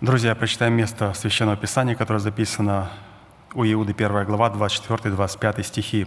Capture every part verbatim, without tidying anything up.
Друзья, прочитаем место Священного Писания, которое записано у Иуды, первая глава, двадцать четвёртый — двадцать пятый стихи.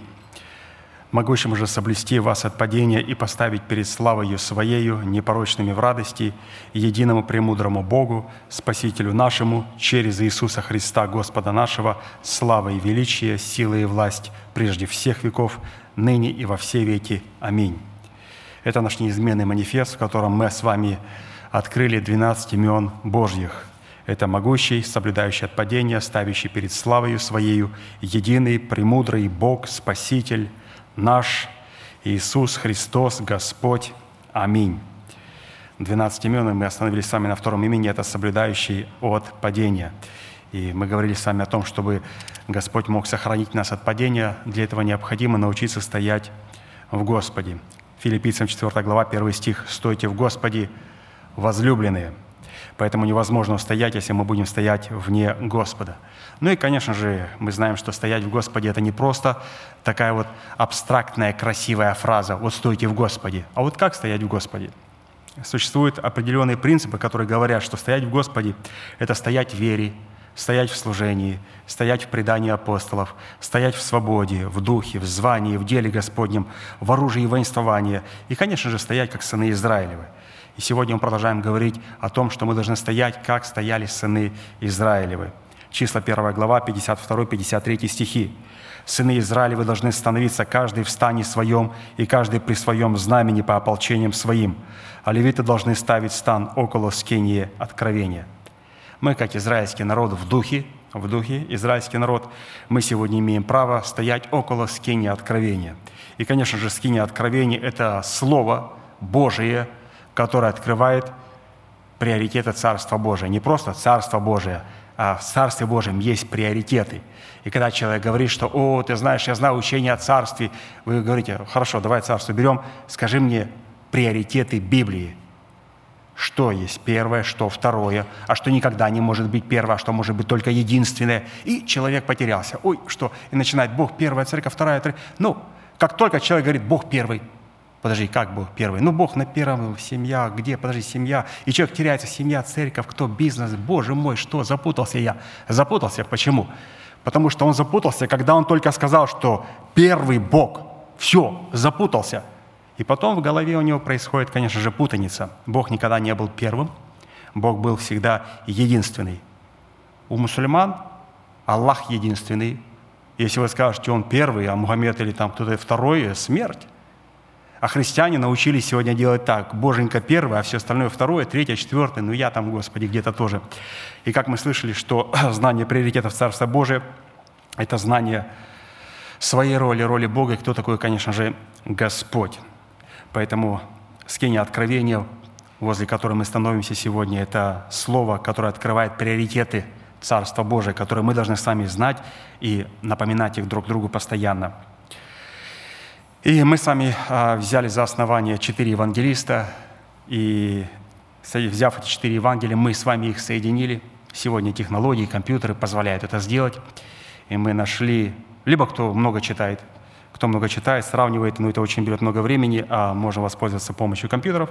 «Могущим же соблюсти вас от падения и поставить перед славою Своею, непорочными в радости, единому премудрому Богу, Спасителю нашему, через Иисуса Христа, Господа нашего, слава и величие, сила и власть прежде всех веков, ныне и во все веки. Аминь». Это наш неизменный манифест, в котором мы с вами открыли двенадцать имен Божьих. Это могущий, соблюдающий от падения, ставящий перед славою Своею, единый, премудрый Бог, Спаситель наш, Иисус Христос, Господь. Аминь. двенадцать имен, и мы остановились с вами на втором имени, это соблюдающий от падения. И мы говорили с вами о том, чтобы Господь мог сохранить нас от падения, для этого необходимо научиться стоять в Господе. Филиппийцам четвёртая глава, первый стих: «Стойте в Господе, возлюбленные». Поэтому невозможно устоять, если мы будем стоять вне Господа. Ну и, конечно же, мы знаем, что стоять в Господе – это не просто такая вот абстрактная, красивая фраза «вот стойте в Господе». А вот как стоять в Господе? Существуют определенные принципы, которые говорят, что стоять в Господе – это стоять в вере, стоять в служении, стоять в предании апостолов, стоять в свободе, в духе, в звании, в деле Господнем, в оружии воинствования и, конечно же, стоять как сыны Израилевы. И сегодня мы продолжаем говорить о том, что мы должны стоять, как стояли сыны Израилевы. Числа первая глава, пятьдесят второй — пятьдесят третий стихи. «Сыны Израилевы должны становиться каждый в стане своем и каждый при своем знамени по ополчениям своим, а левиты должны ставить стан около скинии откровения». Мы, как израильский народ в духе, в духе, израильский народ, мы сегодня имеем право стоять около скинии откровения. И, конечно же, скиния откровения – это Слово Божие, которое открывает приоритеты Царства Божия. Не просто Царство Божие, а в Царстве Божьем есть приоритеты. И когда человек говорит, что «О, ты знаешь, я знаю учение о Царстве», вы говорите: «Хорошо, давай Царство берем, скажи мне приоритеты Библии». Что есть первое, что второе, а что никогда не может быть первое, а что может быть только единственное. И человек потерялся. Ой, что? И начинает: Бог первая церковь, вторая церковь. Ну, как только человек говорит «Бог первый», подожди, как Бог первый? Ну, Бог на первом, семья, где? Подожди, семья. И человек теряется: семья, церковь, кто, бизнес. Боже мой, что? Запутался я. Запутался. Почему? Потому что он запутался, когда он только сказал, что первый Бог. Все, запутался. И потом в голове у него происходит, конечно же, путаница. Бог никогда не был первым. Бог был всегда единственный. У мусульман Аллах единственный. Если вы скажете, он первый, а Мухаммед или там кто-то второй, смерть. А христиане научились сегодня делать так: Боженька первый, а все остальное второе, третье, четвертое, ну я там, Господи, где-то тоже. И как мы слышали, что знание приоритетов Царства Божия – это знание своей роли, роли Бога, и кто такой, конечно же, Господь. Поэтому скиния откровения, возле которой мы становимся сегодня, это слово, которое открывает приоритеты Царства Божия, которые мы должны сами знать и напоминать их друг другу постоянно. И мы с вами а, взяли за основание четыре евангелиста, и взяв эти четыре Евангелия, мы с вами их соединили. Сегодня технологии, компьютеры позволяют это сделать. И мы нашли, либо кто много читает, кто много читает, сравнивает, но это очень берет много времени, а можем воспользоваться помощью компьютеров.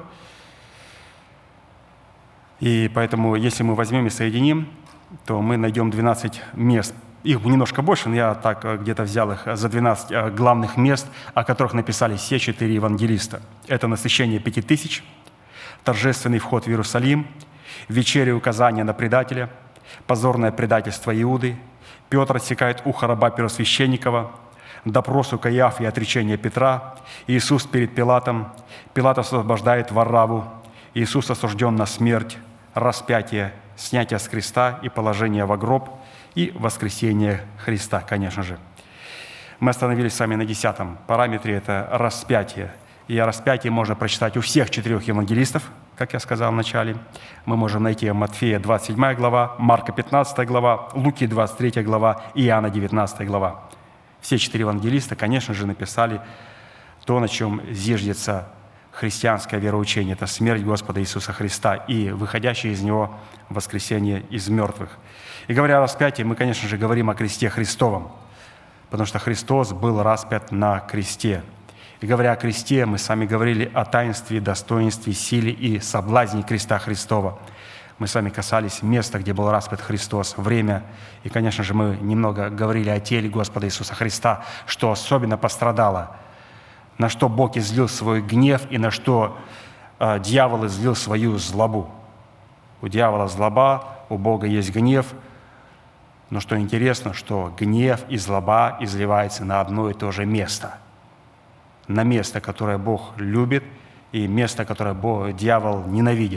И поэтому, если мы возьмем и соединим, то мы найдем двенадцать мест. Их немножко больше, но я так где-то взял их за двенадцать главных мест, о которых написали все четыре евангелиста. Это насыщение пяти тысяч, торжественный вход в Иерусалим, вечеря указания на предателя, позорное предательство Иуды, Петр отсекает ухо раба первосвященникова, допрос у Каиафа и отречение Петра, Иисус перед Пилатом, Пилат освобождает Варравву, Иисус осужден на смерть, распятие, снятие с креста и положение во гроб, и воскресение Христа, конечно же. Мы остановились с вами на десятом параметре, это распятие. И о распятии можно прочитать у всех четырех евангелистов, как я сказал в начале. Мы можем найти Матфея двадцать седьмая глава, Марка пятнадцатая глава, Луки двадцать третья глава и Иоанна девятнадцатая глава. Все четыре евангелиста, конечно же, написали то, на чем зиждется христианское вероучение. Это смерть Господа Иисуса Христа и выходящее из Него воскресение из мертвых. И говоря о распятии, мы, конечно же, говорим о кресте Христовом, потому что Христос был распят на кресте. И говоря о кресте, мы с вами говорили о таинстве, достоинстве, силе и соблазне креста Христова. Мы с вами касались места, где был распят Христос, время. И, конечно же, мы немного говорили о теле Господа Иисуса Христа, что особенно пострадало, на что Бог излил свой гнев и на что э, дьявол излил свою злобу. У дьявола злоба, у Бога есть гнев. Но что интересно, что гнев и злоба изливаются на одно и то же место. На место, которое Бог любит, и место, которое Бог, дьявол ненавидит.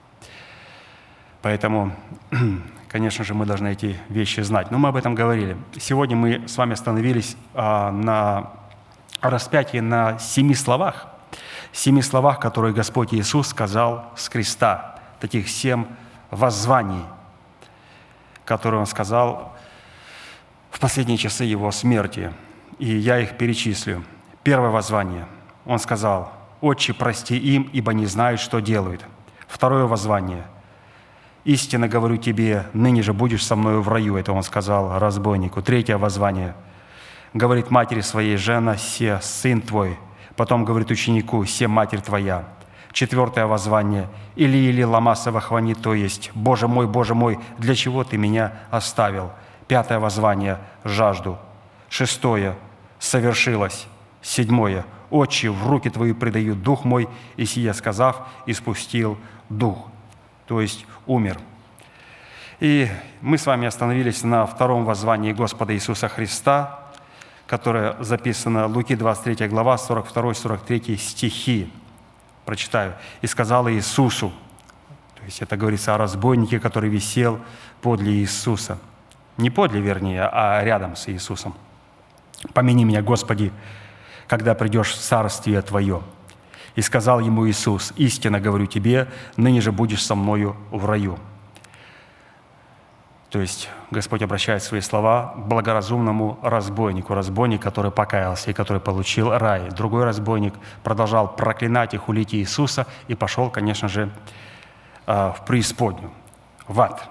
Поэтому, конечно же, мы должны эти вещи знать. Но мы об этом говорили. Сегодня мы с вами остановились а, на распятии на семи словах. Семи словах, которые Господь Иисус сказал с креста. Таких семь воззваний, которые Он сказал в последние часы Его смерти. И я их перечислю. Первое воззвание. Он сказал: «Отче, прости им, ибо не знают, что делают». Второе воззвание. «Истинно говорю тебе, ныне же будешь со мною в раю». Это он сказал разбойнику. Третье воззвание. Говорит матери своей: «Жена, се сын твой». Потом говорит ученику: «Се матерь твоя». Четвертое воззвание. «Или, или ламаса вахвани», то есть: «Боже мой, Боже мой, для чего ты меня оставил?» Пятое воззвание. «Жажду». Шестое. «Совершилось». Седьмое. «Отче, в руки твои предаю дух мой», и сия сказав, испустил дух. То есть умер. И мы с вами остановились на втором воззвании Господа Иисуса Христа, которое записано Луки двадцать третья глава, сорок второй сорок третий стихи. Прочитаю. «И сказал Иисусу», то есть это говорится о разбойнике, который висел подле Иисуса. Не подле, вернее, а рядом с Иисусом. «Помяни меня, Господи, когда придешь в царствие Твое». И сказал ему Иисус: «Истинно говорю тебе, ныне же будешь со мною в раю». То есть Господь обращает свои слова к благоразумному разбойнику, разбойник, который покаялся и который получил рай. Другой разбойник продолжал проклинать и хулить Иисуса и пошел, конечно же, в преисподнюю, в ад.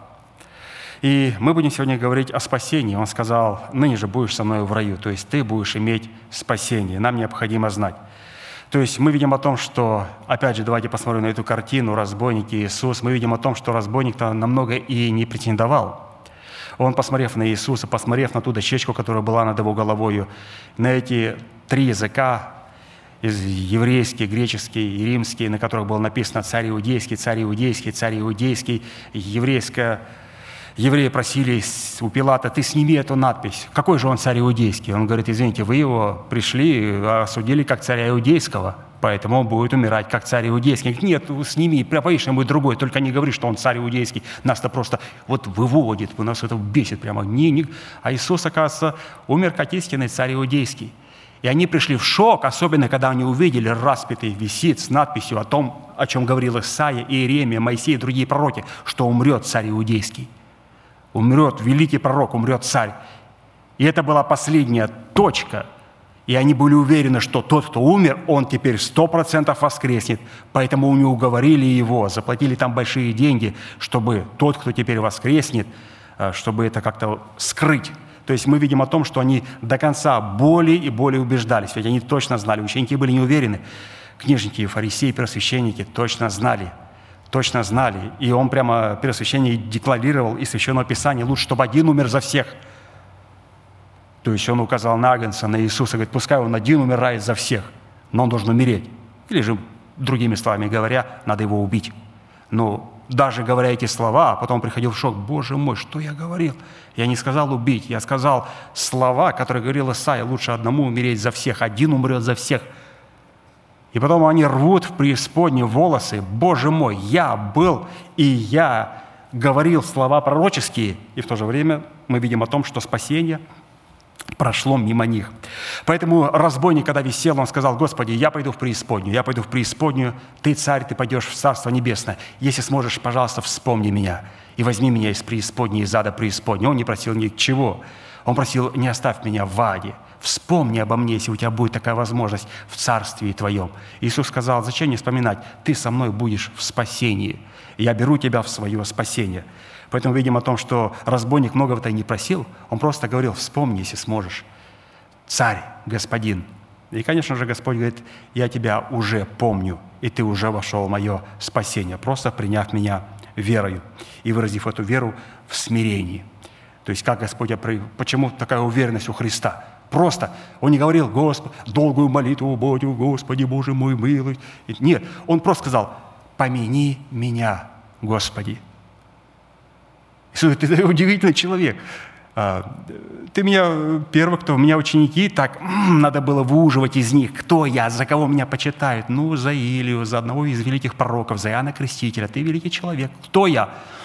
И мы будем сегодня говорить о спасении. Он сказал: «Ныне же будешь со мной в раю», то есть ты будешь иметь спасение. Нам необходимо знать. То есть мы видим о том, что, опять же, давайте посмотрим на эту картину, разбойник и Иисус. Мы видим о том, что разбойник-то намного и не претендовал. Он, посмотрев на Иисуса, посмотрев на ту дощечку, которая была над его головою, на эти три языка, еврейский, греческий и римский, на которых было написано «Царь иудейский, царь иудейский, царь иудейский», еврейское. Евреи просили у Пилата: «Ты сними эту надпись. Какой же он царь иудейский?» Он говорит: «Извините, вы его пришли, осудили как царя иудейского, поэтому он будет умирать как царь иудейский». «Нет, сними, по-иному другой, только не говори, что он царь иудейский». Нас-то просто вот выводит, у нас это бесит прямо. Не, не. А Иисус, оказывается, умер как истинный царь иудейский. И они пришли в шок, особенно когда они увидели распятый висит с надписью о том, о чем говорил Исаия, Иеремия, Моисей и другие пророки, что умрет царь иудейский. Умрет великий пророк, умрет царь. И это была последняя точка. И они были уверены, что тот, кто умер, он теперь сто процентов воскреснет. Поэтому они уговорили его, заплатили там большие деньги, чтобы тот, кто теперь воскреснет, чтобы это как-то скрыть. То есть мы видим о том, что они до конца более и более убеждались. Ведь они точно знали, ученики были не уверены. Книжники, фарисеи, первосвященники точно знали. Точно знали. И он прямо, первосвященник, декларировал из Священного Писания: лучше, чтобы один умер за всех. То есть он указал на Агнца, на Иисуса, говорит: пускай он один умирает за всех, но он должен умереть. Или же, другими словами говоря, надо его убить. Но даже говоря эти слова, а потом приходил в шок: «Боже мой, что я говорил? Я не сказал убить, я сказал слова, которые говорил Исаия: лучше одному умереть за всех, один умрет за всех». И потом они рвут в преисподнюю волосы. «Боже мой, я был, и я говорил слова пророческие». И в то же время мы видим о том, что спасение прошло мимо них. Поэтому разбойник, когда висел, он сказал: «Господи, я пойду в преисподнюю, я пойду в преисподнюю, Ты, царь, Ты пойдешь в Царство Небесное. Если сможешь, пожалуйста, вспомни меня и возьми меня из преисподней, из ада преисподней». Он не просил ничего. Он просил: «Не оставь меня в аде. Вспомни обо мне, если у тебя будет такая возможность в Царстве Твоем». Иисус сказал: «Зачем мне вспоминать? Ты со мной будешь в спасении. Я беру тебя в свое спасение». Поэтому видим о том, что разбойник многого-то и не просил. Он просто говорил: «Вспомни, если сможешь. Царь, господин». И, конечно же, Господь говорит: «Я тебя уже помню, и ты уже вошел в мое спасение, просто приняв меня верою и выразив эту веру в смирении. То есть как Господь, почему такая уверенность у Христа? Просто Он не говорил: «Господи, долгую молитву, Боже, Господи, Боже мой, милуй». Нет, Он просто сказал: «Помяни меня, Господи». Иисус, ты удивительный человек. Ты меня, первый, кто у меня ученики, так надо было выуживать из них, кто я, за кого меня почитают. Ну, за Илию, за одного из великих пророков, за Иоанна Крестителя. Ты великий человек. Кто я?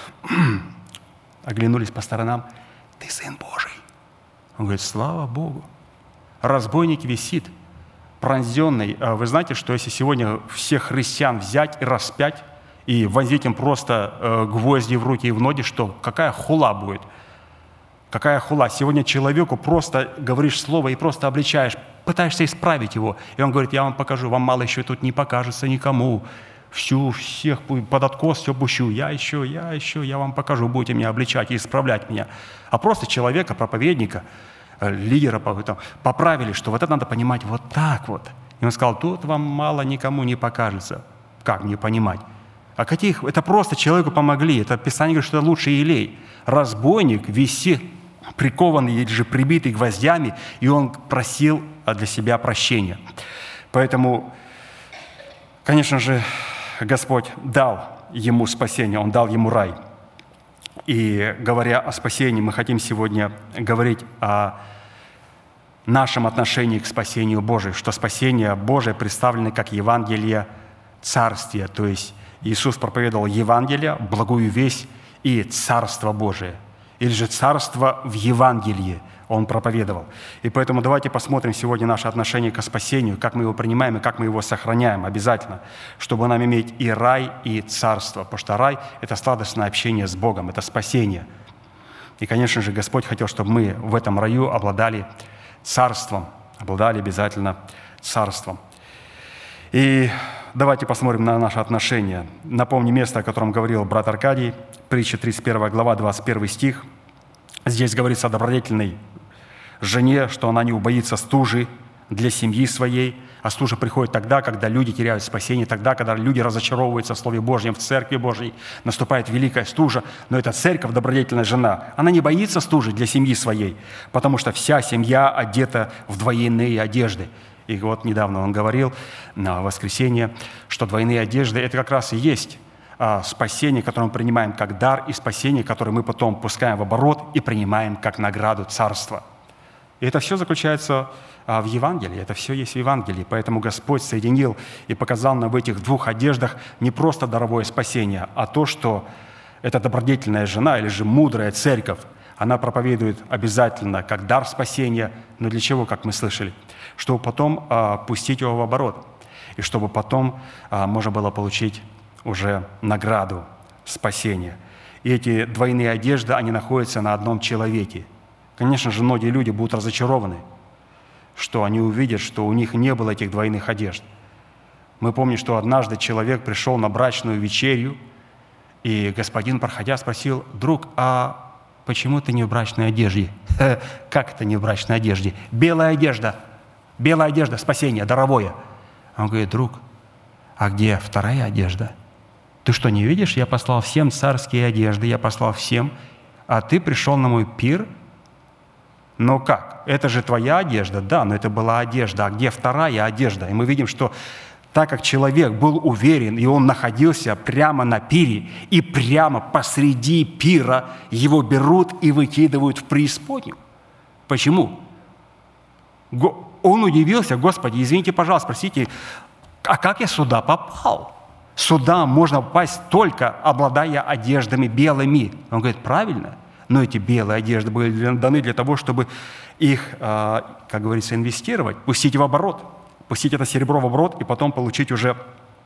Оглянулись по сторонам. Ты Сын Божий. Он говорит: слава Богу. Разбойник висит, пронзенный. Вы знаете, что если сегодня всех христиан взять и распять, и вонзить им просто гвозди в руки и в ноги, что какая хула будет? Какая хула? Сегодня человеку просто говоришь слово и просто обличаешь, пытаешься исправить его. И он говорит: я вам покажу, вам мало еще тут не покажется никому. Всю, всех под откос все пущу. Я еще, я еще, я вам покажу, будете меня обличать и исправлять меня. А просто человека, проповедника, лидера поправили, что вот это надо понимать вот так вот. И он сказал: тут вам мало никому не покажется. Как мне понимать? А каких? Это просто человеку помогли. Это Писание говорит, что это лучший елей. Разбойник висит, прикованный или же прибитый гвоздями, и он просил для себя прощения. Поэтому, конечно же, Господь дал ему спасение, Он дал ему рай. И говоря о спасении, мы хотим сегодня говорить о нашем отношении к спасению Божию, что спасение Божие представлено как Евангелие Царствия, то есть Иисус проповедовал Евангелие, благую весть и Царство Божие. Или же Царство в Евангелии Он проповедовал. И поэтому давайте посмотрим сегодня наше отношение к спасению, как мы его принимаем и как мы его сохраняем обязательно, чтобы нам иметь и рай, и Царство. Потому что рай – это сладостное общение с Богом, это спасение. И, конечно же, Господь хотел, чтобы мы в этом раю обладали Царством, обладали обязательно Царством. И давайте посмотрим на наши отношения. Напомню место, о котором говорил брат Аркадий, притча тридцать первая глава, двадцать первый стих. Здесь говорится о добродетельной жене, что она не убоится стужи для семьи своей, а стужа приходит тогда, когда люди теряют спасение, тогда, когда люди разочаровываются в Слове Божьем, в Церкви Божьей, наступает великая стужа. Но эта церковь, добродетельная жена, она не боится стужи для семьи своей, потому что вся семья одета в двойные одежды. И вот недавно он говорил на воскресенье, что двойные одежды – это как раз и есть а, спасение, которое мы принимаем как дар, и спасение, которое мы потом пускаем в оборот и принимаем как награду Царства. И это все заключается а, в Евангелии, это все есть в Евангелии. Поэтому Господь соединил и показал нам в этих двух одеждах не просто даровое спасение, а то, что эта добродетельная жена или же мудрая церковь, она проповедует обязательно как дар спасения, но для чего, как мы слышали? Чтобы потом а, пустить его в оборот, и чтобы потом а, можно было получить уже награду спасения. И эти двойные одежды, они находятся на одном человеке. Конечно же, многие люди будут разочарованы, что они увидят, что у них не было этих двойных одежд. Мы помним, что однажды человек пришел на брачную вечерю, и господин, проходя, спросил: «Друг, а почему ты не в брачной одежде?» «Как это не в брачной одежде?» «Белая одежда, белая одежда, спасение, даровое». Он говорит: «Друг, а где вторая одежда? Ты что, не видишь? Я послал всем царские одежды, я послал всем, а ты пришел на мой пир? Но как? Это же твоя одежда?» Да, но это была одежда. А где вторая одежда? И мы видим, что так как человек был уверен, и он находился прямо на пире, и прямо посреди пира его берут и выкидывают в преисподнюю. Почему? Он удивился: «Господи, извините, пожалуйста, спросите, а как я сюда попал?» Сюда можно попасть только обладая одеждами белыми. Он говорит: правильно, но эти белые одежды были даны для того, чтобы их, как говорится, инвестировать, пустить в оборот, пустить это серебро в оборот и потом получить уже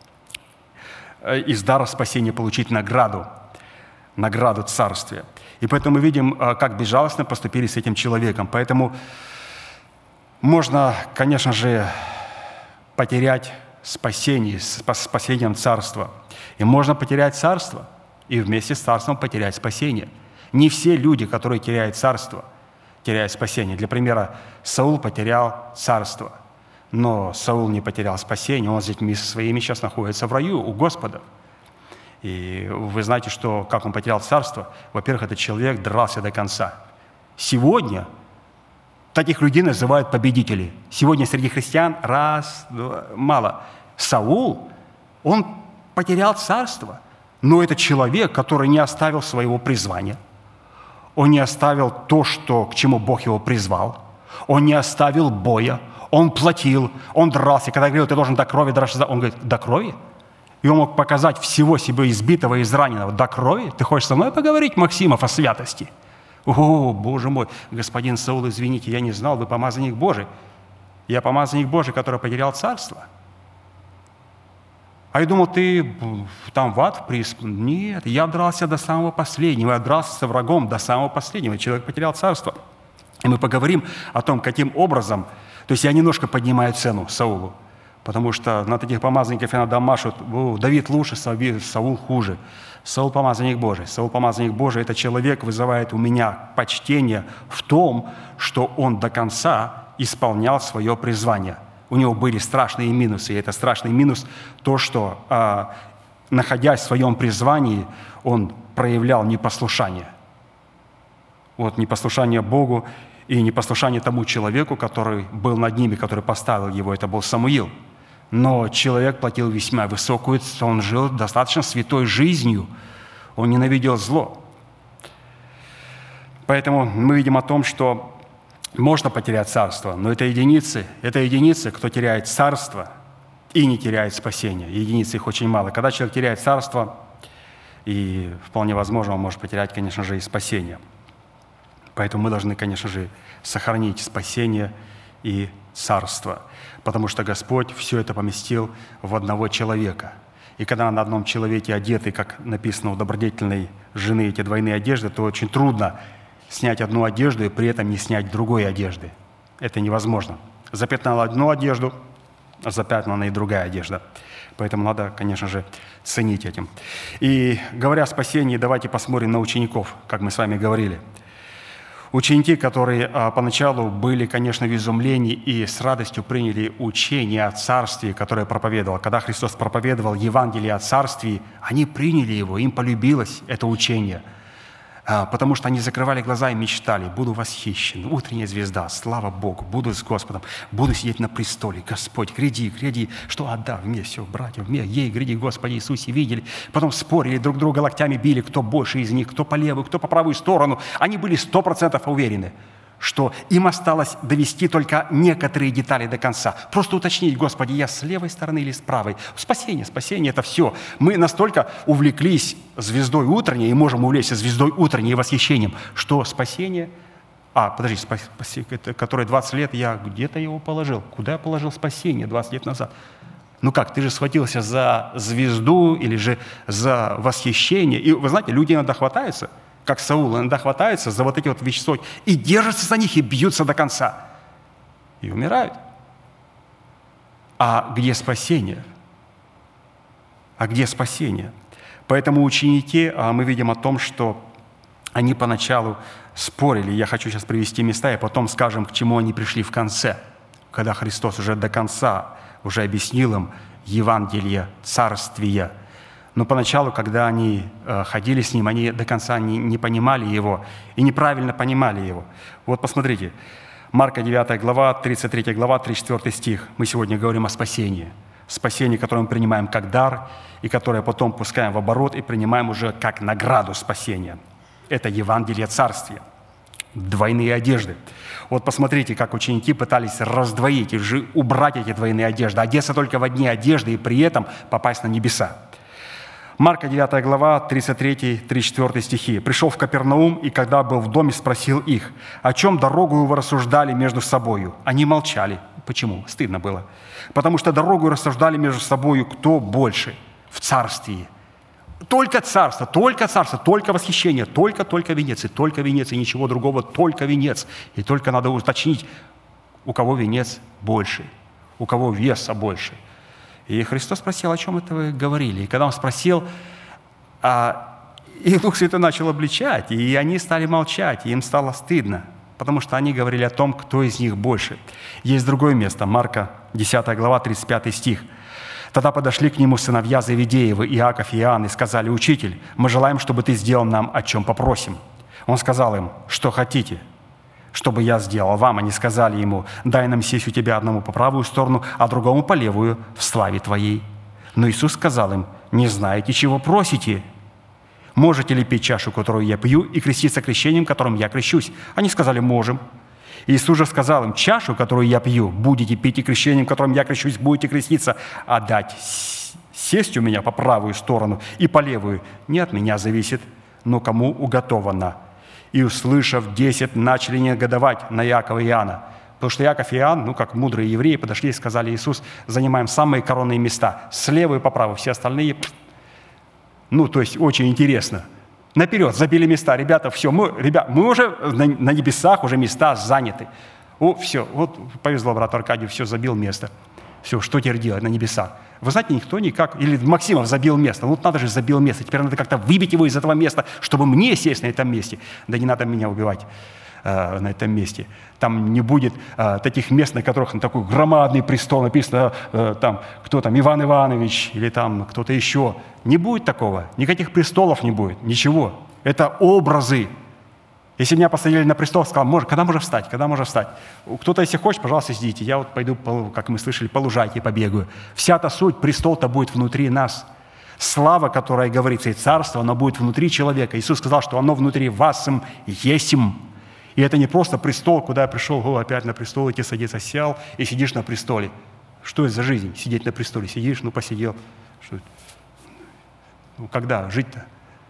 из дара спасения, получить награду, награду царствия. И поэтому мы видим, как безжалостно поступили с этим человеком. Поэтому можно, конечно же, потерять спасение, с спасением царства. И можно потерять царство, и вместе с царством потерять спасение. Не все люди, которые теряют царство, теряют спасение. Для примера, Саул потерял царство, но Саул не потерял спасение, он с детьми своими сейчас находится в раю у Господа. И вы знаете, что, как он потерял царство? Во-первых, этот человек дрался до конца. Сегодня таких людей называют победители. Сегодня среди христиан раз, два, мало. Саул, он потерял царство, но это человек, который не оставил своего призвания. Он не оставил то, что, к чему Бог его призвал. Он не оставил боя. Он платил, он дрался. Когда говорил, ты должен до крови драться, он говорит, до крови? И он мог показать всего себе избитого и израненного до крови. Ты хочешь со мной поговорить, Максимов, о святости? О, Боже мой, господин Саул, извините, я не знал, вы помазанник Божий. Я помазанник Божий, который потерял царство. А я думал, ты там в ад преисполнен. Нет, я дрался до самого последнего. Я дрался со врагом до самого последнего. Человек потерял царство. И мы поговорим о том, каким образом. То есть я немножко поднимаю цену Саулу, потому что на таких помазанников иногда машут, Давид лучше, Саул хуже. Саул помазанник Божий. Саул помазанник Божий – это человек, вызывает у меня почтение в том, что он до конца исполнял свое призвание. У него были страшные минусы, и это страшный минус то, что, а, находясь в своем призвании, он проявлял непослушание. Вот непослушание Богу и непослушание тому человеку, который был над ними, который поставил его, это был Самуил. Но человек платил весьма высокую цену, он жил достаточно святой жизнью, он ненавидел зло. Поэтому мы видим о том, что можно потерять царство, но это единицы, это единицы, кто теряет царство и не теряет спасение. Единиц их очень мало. Когда человек теряет царство, и вполне возможно, он может потерять, конечно же, и спасение. Поэтому мы должны, конечно же, сохранить спасение и царство, потому что Господь все это поместил в одного человека. И когда на одном человеке одеты, как написано у добродетельной жены, эти двойные одежды, то очень трудно снять одну одежду и при этом не снять другой одежды. Это невозможно. Запятнала одну одежду, запятнана и другая одежда. Поэтому надо, конечно же, ценить этим. И говоря о спасении, давайте посмотрим на учеников, как мы с вами говорили. Ученики, которые а, поначалу были, конечно, в изумлении и с радостью приняли учение о Царстве, которое проповедовал. Когда Христос проповедовал Евангелие о Царстве, они приняли его, им полюбилось это учение, а, потому что они закрывали глаза и мечтали: буду восхищен, утренняя звезда, слава Богу, буду с Господом, буду сидеть на престоле, Господь, гряди, гряди, что отдав мне все, братья, мне, ей, гряди, Господи Иисусе, видели. Потом спорили, друг друга локтями били, кто больше из них, кто по левую, кто по правую сторону. Они были сто процентов уверены, что им осталось довести только некоторые детали до конца. Просто уточнить: Господи, я с левой стороны или с правой? Спасение, спасение – это все. Мы настолько увлеклись звездой утренней и можем увлечься звездой утренней и восхищением, что спасение… А, подожди, спас, спаси, которое двадцать лет, я где-то его положил. Куда я положил спасение двадцать лет назад? Ну как, ты же схватился за звезду или же за восхищение. И вы знаете, люди иногда хватаются, как Саул, иногда хватаются за вот эти вот вещества и держатся за них, и бьются до конца. И умирают. А где спасение? А где спасение? Поэтому ученики, мы видим о том, что они поначалу спорили. Я хочу сейчас привести места, и потом скажем, к чему они пришли в конце, когда Христос уже до конца уже объяснил им Евангелие Царствия. Но поначалу, когда они э, ходили с Ним, они до конца не, не понимали Его и неправильно понимали Его. Вот посмотрите, Марка девятая глава, тридцать третья глава, тридцать четвёртый стих. Мы сегодня говорим о спасении. Спасение, которое мы принимаем как дар, и которое потом пускаем в оборот и принимаем уже как награду спасения. Это Евангелие Царствия. Двойные одежды. Вот посмотрите, как ученики пытались раздвоить и убрать эти двойные одежды, одеться только в одни одежды и при этом попасть на небеса. Марка девятая глава, тридцать третий тридцать четвёртый стихи. «Пришел в Капернаум, и когда был в доме, спросил их, о чем дорогу вы рассуждали между собою. Они молчали». Почему? Стыдно было. Потому что дорогу рассуждали между собою, кто больше в царстве. Только царство, только царство, только восхищение, только, только венец, и только венец, и ничего другого, только венец. И только надо уточнить, у кого венец больше, у кого веса больше. И Христос спросил, о чем это вы говорили. И когда Он спросил, а, их Дух Святой начал обличать, и они стали молчать, и им стало стыдно, потому что они говорили о том, кто из них больше. Есть другое место, Марка десятая глава, тридцать пятый стих. Тогда подошли к нему сыновья Завидеевы, Иаков и Иоанн, и сказали: «Учитель, мы желаем, чтобы ты сделал нам, о чем попросим». Он сказал им: «Что хотите, чтобы я сделал вам?» Они сказали ему: «Дай нам сесть у тебя одному по правую сторону, а другому по левую, в славе твоей». Но Иисус сказал им: «Не знаете, чего просите? Можете ли пить чашу, которую я пью, и креститься крещением, которым я крещусь?» Они сказали: «Можем». Иисус же сказал им: «Чашу, которую я пью, будете пить, и крещением, которым я крещусь, будете креститься, а дать сесть у меня по правую сторону и по левую не от меня зависит, но кому уготовано». И, услышав десять, начали негодовать на Иакова и Иоанна. Потому что Иаков и Иоанн, ну, как мудрые евреи, подошли и сказали: «Иисус, занимаем самые коронные места, слева и по праву, все остальные...» Ну, то есть очень интересно. Наперед, забили места. Ребята, все, мы, ребят, мы уже на, на небесах, уже места заняты. О, все, вот повезло брату Аркадию, все, забил место. Все, что теперь делать на небесах? Вы знаете, никто никак... Или Максимов забил место. Ну, надо же, забил место. Теперь надо как-то выбить его из этого места, чтобы мне сесть на этом месте. Да не надо меня убивать э, на этом месте. Там не будет э, таких мест, на которых на такой громадный престол написано, э, там, кто там, Иван Иванович или там кто-то еще. Не будет такого. Никаких престолов не будет. Ничего. Это образы. Если меня посадили на престол, сказал: может, когда можно встать, когда можно встать? Кто-то, если хочет, пожалуйста, сидите. Я вот пойду, как мы слышали, по лужайке побегаю. Вся-то суть, престол-то будет внутри нас. Слава, которая говорится, и царство, оно будет внутри человека. Иисус сказал, что оно внутри вас им есим. И это не просто престол, куда я пришел, о, опять на престол идти садиться, сел и сидишь на престоле. Что это за жизнь? Сидеть на престоле. Сидишь, ну посидел. Что это? Ну когда жить-то?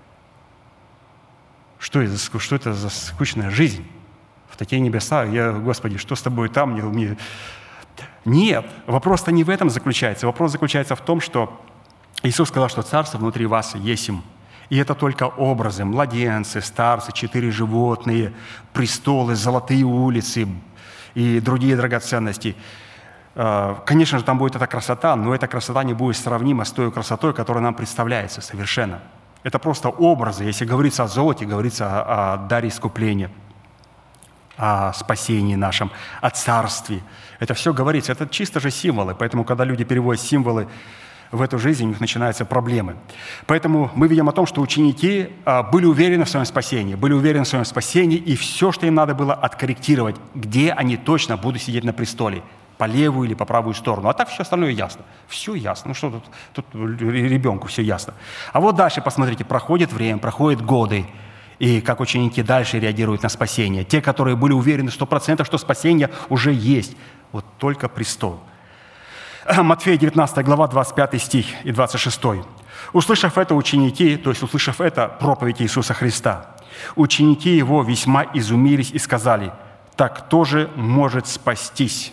Что это, что это за скучная жизнь? В такие небеса, я, Господи, что с тобой там? Не, не... Нет, вопрос-то не в этом заключается. Вопрос заключается в том, что Иисус сказал, что царство внутри вас есим. И это только образы, младенцы, старцы, четыре животные, престолы, золотые улицы и другие драгоценности. Конечно же, там будет эта красота, но эта красота не будет сравнима с той красотой, которая нам представляется совершенно. Это просто образы. Если говорится о золоте, говорится о, о даре искупления, о спасении нашем, о царстве. Это все говорится. Это чисто же символы. Поэтому, когда люди переводят символы в эту жизнь, у них начинаются проблемы. Поэтому мы видим о том, что ученики были уверены в своем спасении, были уверены в своем спасении, и все, что им надо было откорректировать, где они точно будут сидеть на престоле, по левую или по правую сторону. А так все остальное ясно. Все ясно. Ну что тут, тут ребенку все ясно. А вот дальше, посмотрите, проходит время, проходят годы, и как ученики дальше реагируют на спасение. Те, которые были уверены сто процентов, что спасение уже есть. Вот только престол. Матфея девятнадцатая глава, двадцать пятый стих и двадцать шестой. «Услышав это, ученики, то есть услышав это, проповедь Иисуса Христа, ученики Его весьма изумились и сказали: так кто же может спастись?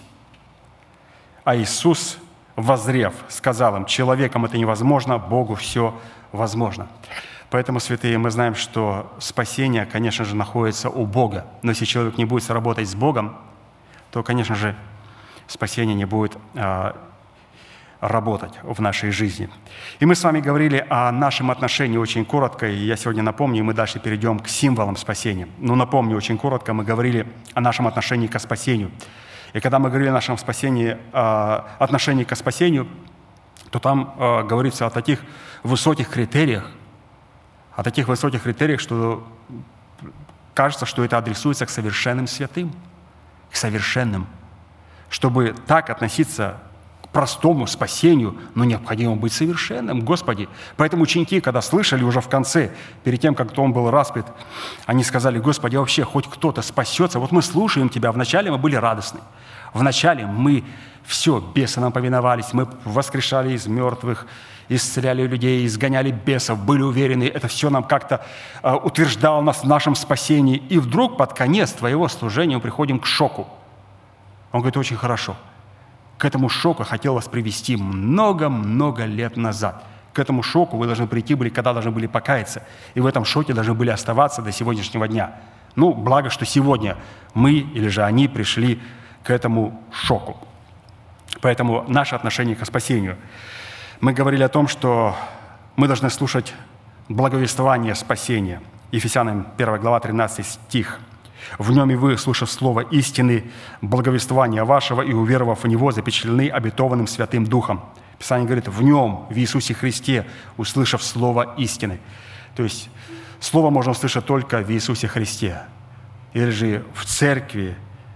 А Иисус, воззрев, сказал им: человеком это невозможно, Богу все возможно». Поэтому, святые, мы знаем, что спасение, конечно же, находится у Бога. Но если человек не будет работать с Богом, то, конечно же, спасение не будет а, работать в нашей жизни. И мы с вами говорили о нашем отношении очень коротко, и я сегодня напомню, и мы дальше перейдем к символам спасения. Но напомню очень коротко, мы говорили о нашем отношении к спасению. И когда мы говорили о нашем спасении, э, отношении к спасению, то там э, говорится о таких высоких критериях, о таких высоких критериях, что кажется, что это адресуется к совершенным святым, к совершенным. Чтобы так относиться к простому спасению, но необходимо быть совершенным, Господи. Поэтому ученики, когда слышали уже в конце, перед тем, как он был распят, они сказали: Господи, вообще хоть кто-то спасется. Вот мы слушаем Тебя. Вначале мы были радостны. Вначале мы все, бесы нам повиновались, мы воскрешали из мертвых, исцеляли людей, изгоняли бесов, были уверены, это все нам как-то э, утверждало нас в нашем спасении. И вдруг под конец Твоего служения мы приходим к шоку. Он говорит: очень хорошо. К этому шоку хотел вас привести много-много лет назад. К этому шоку вы должны прийти были, когда должны были покаяться. И в этом шоке должны были оставаться до сегодняшнего дня. Ну, благо, что сегодня мы или же они пришли к этому шоку. Поэтому наше отношение к спасению. Мы говорили о том, что мы должны слушать благовествование спасения. Ефесянам первая глава, тринадцатый стих. «В нем и вы, слушав слово истины, благовествования вашего и уверовав в него, запечатлены обетованным Святым Духом». Писание говорит, в Нем, в Иисусе Христе, услышав слово истины. То есть слово можно услышать только в Иисусе Христе. Или же в церкви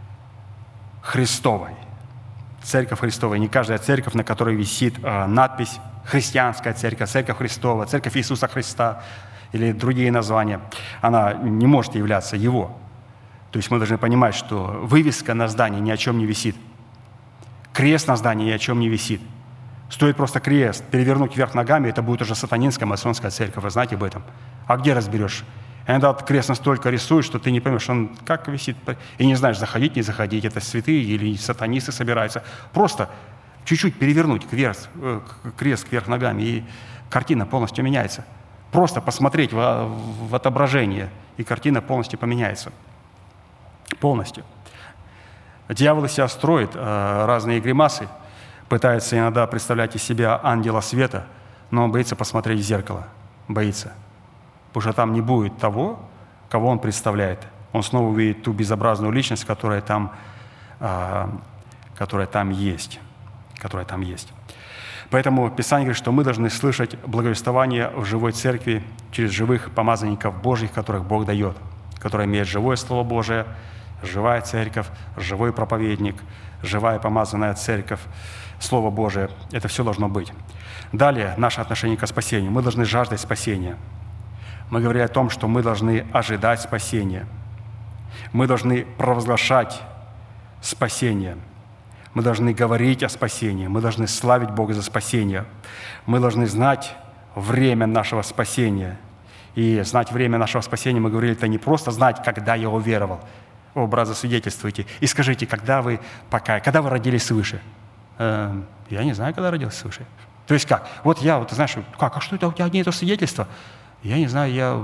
Христовой. Церковь Христова. Не каждая церковь, на которой висит э, надпись «Христианская церковь», «Церковь Христова», «Церковь Иисуса Христа» или другие названия, она не может являться Его. То есть мы должны понимать, что вывеска на здании ни о чем не висит. Крест на здании ни о чем не висит. Стоит просто крест перевернуть вверх ногами, это будет уже сатанинская масонская церковь. Вы знаете об этом? А где разберешь? Иногда крест настолько рисует, что ты не поймешь, он как висит, и не знаешь, заходить, не заходить, это святые или сатанисты собираются. Просто чуть-чуть перевернуть крест, крест кверх ногами, и картина полностью меняется. Просто посмотреть в, в отображение, и картина полностью поменяется. Полностью. Дьявол из себя строит э, разные гримасы, пытается иногда представлять из себя ангела света, но он боится посмотреть в зеркало. Боится. Потому что там не будет того, кого он представляет. Он снова увидит ту безобразную личность, которая там, э, которая там есть. Которая там есть. Поэтому Писание говорит, что мы должны слышать благовествование в живой церкви через живых помазанников Божьих, которых Бог дает, которые имеют живое Слово Божие, живая церковь, живой проповедник, живая помазанная церковь, Слово Божие. Это все должно быть. Далее, наше отношение к спасению. Мы должны жаждать спасения. Мы говорили о том, что мы должны ожидать спасения. Мы должны провозглашать спасение. Мы должны говорить о спасении. Мы должны славить Бога за спасение. Мы должны знать время нашего спасения. И знать время нашего спасения, мы говорили, это не просто знать, когда я уверовал. О, брат, засвидетельствуйте. И скажите, когда вы покаялись, когда вы родились свыше? Э, я не знаю, когда родился свыше. То есть как? Вот я, вот, знаешь, как, а что это у тебя нет свидетельства? Я не знаю, я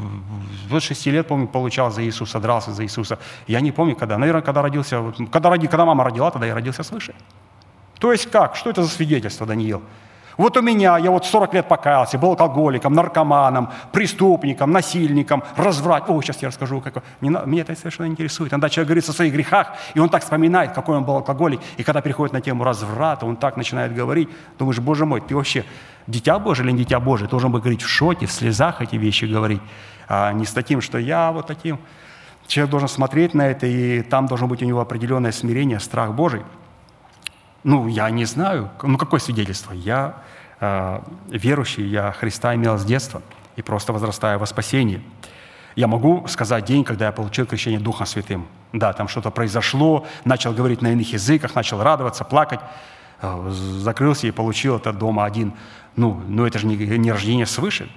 с шести лет, помню, получал за Иисуса, дрался за Иисуса. Я не помню, когда. Наверное, когда родился, когда, роди, когда мама родила, тогда я родился свыше. То есть как? Что это за свидетельство, Даниил? Вот у меня, я вот сорок лет покаялся, был алкоголиком, наркоманом, преступником, насильником, разврат. О, сейчас я расскажу, как... Меня это совершенно не интересует. Иногда человек говорит о своих грехах, и он так вспоминает, какой он был алкоголик. И когда переходит на тему разврата, он так начинает говорить. Думаешь, Боже мой, ты вообще дитя Божие или не дитя Божие? Ты должен быть говорить в шоке, в слезах эти вещи говорить, а не с таким, что я вот таким. Человек должен смотреть на это, и там должно быть у него определенное смирение, страх Божий. Ну, я не знаю. Ну, какое свидетельство? Я э, верующий, я Христа имел с детства и просто возрастаю во спасении. Я могу сказать день, когда я получил крещение Духом Святым. Да, там что-то произошло, начал говорить на иных языках, начал радоваться, плакать, э, закрылся и получил это дома один. Ну, ну это же не, не рождение свыше.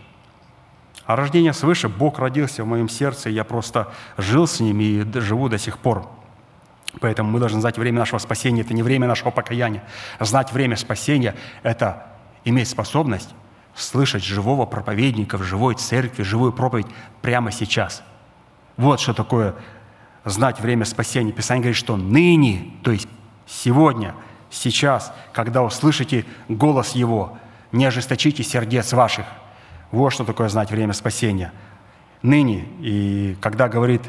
А рождение свыше, Бог родился в моем сердце, и я просто жил с ним и живу до сих пор. Поэтому мы должны знать время нашего спасения. Это не время нашего покаяния. Знать время спасения – это иметь способность слышать живого проповедника в живой церкви, живую проповедь прямо сейчас. Вот что такое знать время спасения. Писание говорит, что ныне, то есть сегодня, сейчас, когда услышите голос Его, не ожесточите сердец ваших. Вот что такое знать время спасения. Ныне. И когда говорит...